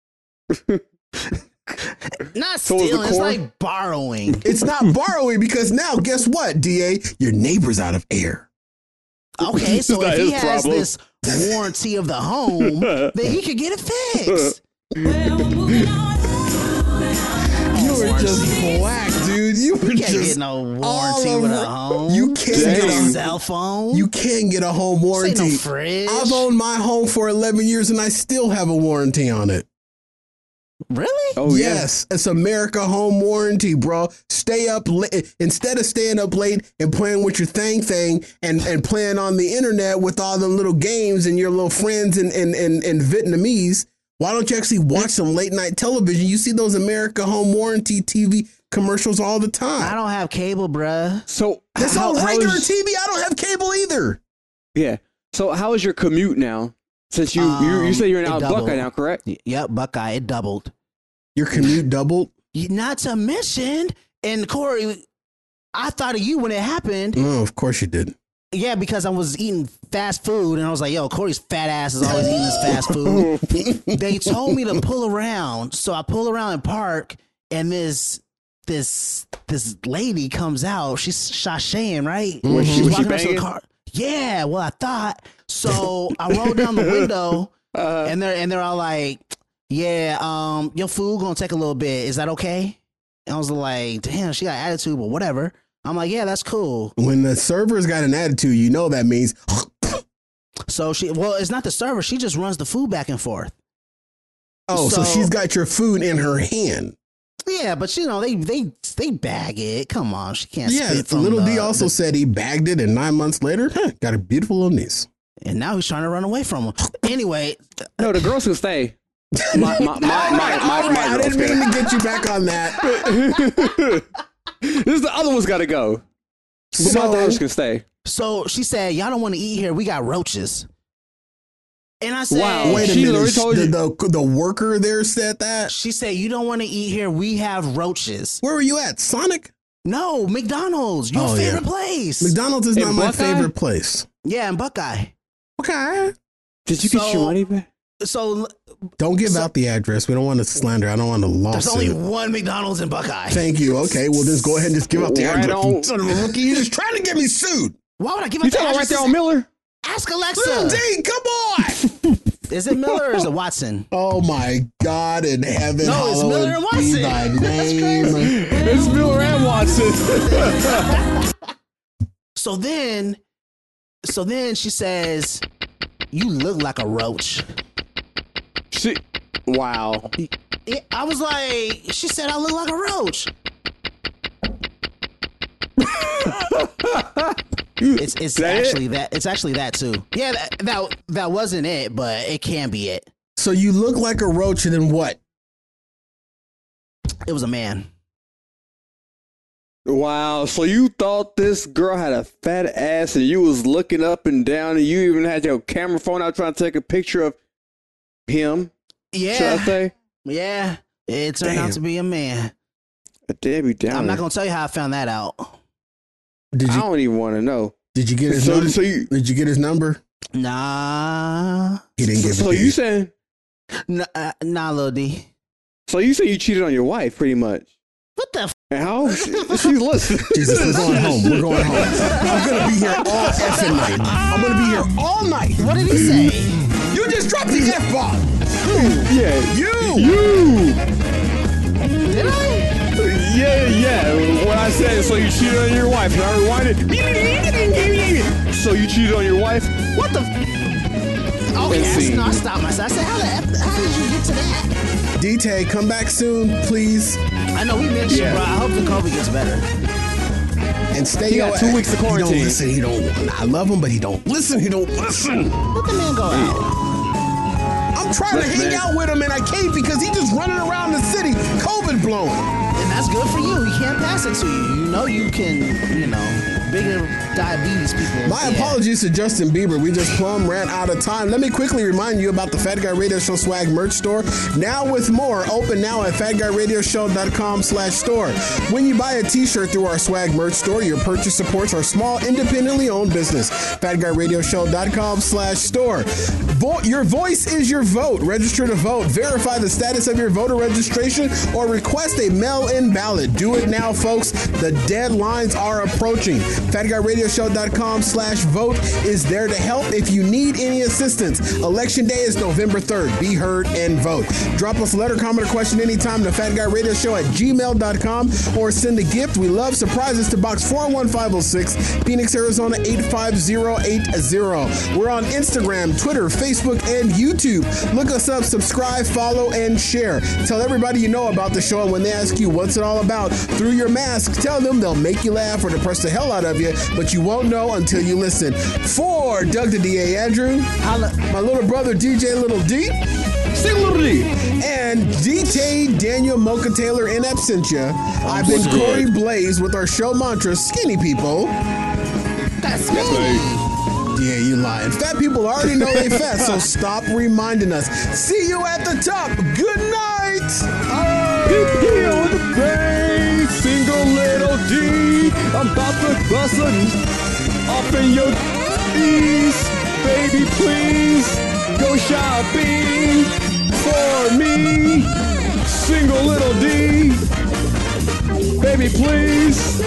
Not So is the stealing, it's core? like borrowing. It's not borrowing because now, guess what, D A? Your neighbor's out of air. Okay, so Not if he his has problem. this warranty of the home, then he could get it fixed. well, we're moving on. You were just black, dude. You were You can't just get no all warranty with a over- home. You can't Get get a a cell phone. You can get a home This warranty. ain't no fridge. I've owned my home for eleven years and I still have a warranty on it. Really? Oh, yes. Yeah. It's America Home Warranty, bro. Stay up late. Instead of staying up late and playing with your thing thing and, and playing on the internet with all them little games and your little friends in, in, in, in Vietnamese, why don't you actually watch some late night television? You see those America Home Warranty T V commercials all the time. I don't have cable, bruh. So that's all regular is, T V. I don't have cable either. Yeah. So how is your commute now? Since you um, you, you say you're in out Buckeye now, correct? Yep, Buckeye. It doubled. Your commute doubled? Not to mention, and Corey, I thought of you when it happened. No, of course you did. Yeah, because I was eating fast food, and I was like, yo, Corey's fat ass is always eating this fast food. They told me to pull around, so I pull around and park, and this this this lady comes out. She's sashaying, right? Mm-hmm. Was she, was she banging? The car. Yeah, well, I thought. So I rolled down the window, uh, and they're and they're all like, "Yeah, um, your food gonna take a little bit. Is that okay?" And I was like, "Damn, she got attitude, but whatever." I'm like, "Yeah, that's cool." When the server's got an attitude, you know that means. So she, well, it's not the server. She just runs the food back and forth. Oh, so, so she's got your food in her hand. Yeah, but you know they they they bag it. Come on, she can't. Yeah, spit from little the, D also the, said he bagged it, and nine months later, huh, got a beautiful little niece. And now he's trying to run away from her. Anyway, no, the girls can stay. My, my, my, my, my, my, my I didn't mean to get you back on that. This is the other one's got to go. So, my daughters can stay. So she said, "Y'all don't want to eat here. We got roaches." And I said, "Wow, wait a she minute." Told the, you. The, the worker there said that. She said, "You don't want to eat here. We have roaches." Where were you at? Sonic? No, McDonald's. Your oh, favorite yeah. place. McDonald's is in not Buckeye? my favorite place. Yeah, in Buckeye. Okay. Did you so, get your money back? So don't give so, out the address. We don't want to slander. I don't want to lawsuit. There's only one McDonald's in Buckeye. Thank you. Okay, well just go ahead and just give out the right address. On. Son of a rookie, you're just trying to get me sued. Why would I give you out the address? You right there on Miller? Ask Alexa. Little D, come on. Is it Miller or is it Watson? Oh my God in heaven! No, it's Miller and Watson. Thy name. It's Miller and Watson. So then, so then she says, "You look like a roach." She, wow. I was like, she said I look like a roach. It's it's that actually it? that it's actually that too. Yeah, that, that that wasn't it, but it can be it. So you look like a roach, and then what? It was a man. Wow. So you thought this girl had a fat ass, and you was looking up and down, and you even had your camera phone out trying to take a picture of him. Yeah. Should I say? Yeah. It turned Damn. out to be a man. A Debbie Downer. I'm not gonna tell you how I found that out. Did you, I don't even want to know. Did you get his so, number? So you, did you get his number? Nah. He didn't give it So to you saying? Nah, uh, nah, Lil D. So you say you cheated on your wife, pretty much. What the? F- and how? She, she's listening. Jesus, we're going home. We're going home. I'm gonna be here all effing night. I'm gonna be here all night. What did he say? You just dropped the F bomb. Yeah. You. You. Did I? Yeah, yeah. What I said, so you cheated on your wife. And I rewinded. So you cheated on your wife? What the? F- okay, I, no, I stopped myself. I said, how, the F- how did you get to that? D-Tay, come back soon, please. I know we mentioned, yeah. bro. I hope the COVID gets better. And stay he got two weeks of quarantine. He don't listen. He don't. I love him, but he don't listen. He don't listen. Let the man go out. I'm trying Let to hang man. out with him, and I can't because he just running around the city, COVID blowing. And that's good for you. He can't pass it to you. You know you can, you know, bigger diabetes people. My yeah. apologies to Justin Bieber. We just plumb ran out of time. Let me quickly remind you about the Fat Guy Radio Show swag merch store. Now with more, open now at fatguyradioshow.com slash store. When you buy a t-shirt through our swag merch store, your purchase supports our small, independently owned business. fatguyradioshow.com slash store. Vote. Your voice is your vote. Register to vote. Verify the status of your voter registration or request a mail-in ballot. Do it now, folks. The deadlines are approaching. fat guy radio show dot com slash vote is there to help if you need any assistance. Election day is November third. Be heard and vote. Drop us a letter, comment, or question anytime to fat guy radio show at gmail dot com or send a gift. We love surprises to box four one five oh six, Phoenix, Arizona eight five zero eight zero. We're on Instagram, Twitter, Facebook, and YouTube. Look us up, subscribe, follow, and share. Tell everybody you know about the show, and when they ask you what's it all about, through your mask, tell them. They'll make you laugh or depress the hell out of you, but you won't know until you listen. For Doug the D A Andrew, my little brother D J Little D, Little D, and D J Daniel Mocha Taylor in absentia, I've been Corey Blaze with our show mantra, Skinny People. That's me. Yeah, you lying. Fat people already know they fat, so stop reminding us. See you at the top. Good night. Heal the brain, single little D. I'm about to bust a up in your knees. Baby, please go shopping for me. Single little D. Baby, please.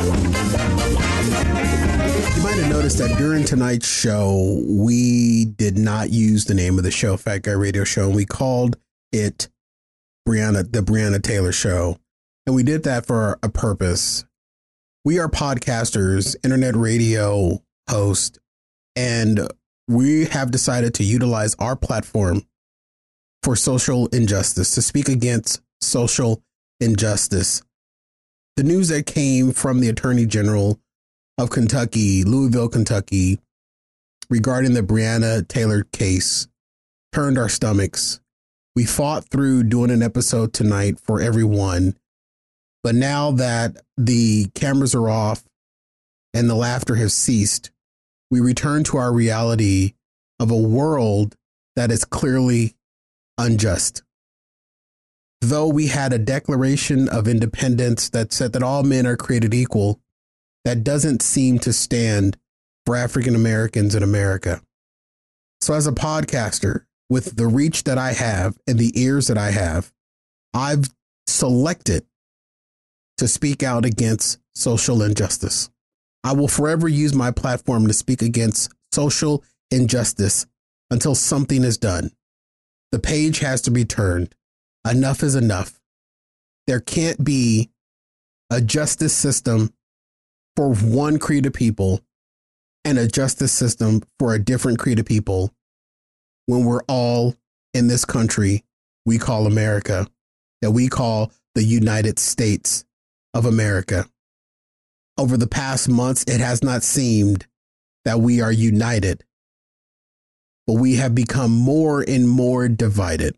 You might have noticed that during tonight's show, we did not use the name of the show, Fat Guy Radio Show, and we called it Breonna, the Breonna Taylor Show. And we did that for a purpose. We are podcasters, internet radio hosts, and we have decided to utilize our platform for social injustice, to speak against social injustice. The news that came from the Attorney General of Kentucky, Louisville, Kentucky, regarding the Breonna Taylor case turned our stomachs. We fought through doing an episode tonight for everyone. But now that the cameras are off and the laughter has ceased, we return to our reality of a world that is clearly unjust. Though we had a Declaration of Independence that said that all men are created equal, that doesn't seem to stand for African Americans in America. So as a podcaster, with the reach that I have and the ears that I have, I've selected to speak out against social injustice. I will forever use my platform to speak against social injustice until something is done. The page has to be turned. Enough is enough. There can't be a justice system for one creed of people and a justice system for a different creed of people when we're all in this country we call America, that we call the United States of America. Over the past months, it has not seemed that we are united, but we have become more and more divided.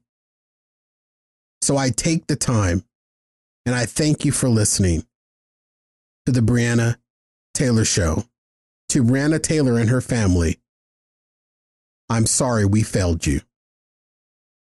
So I take the time and I thank you for listening to the Breonna Taylor Show. To Breonna Taylor and her family, I'm sorry we failed you.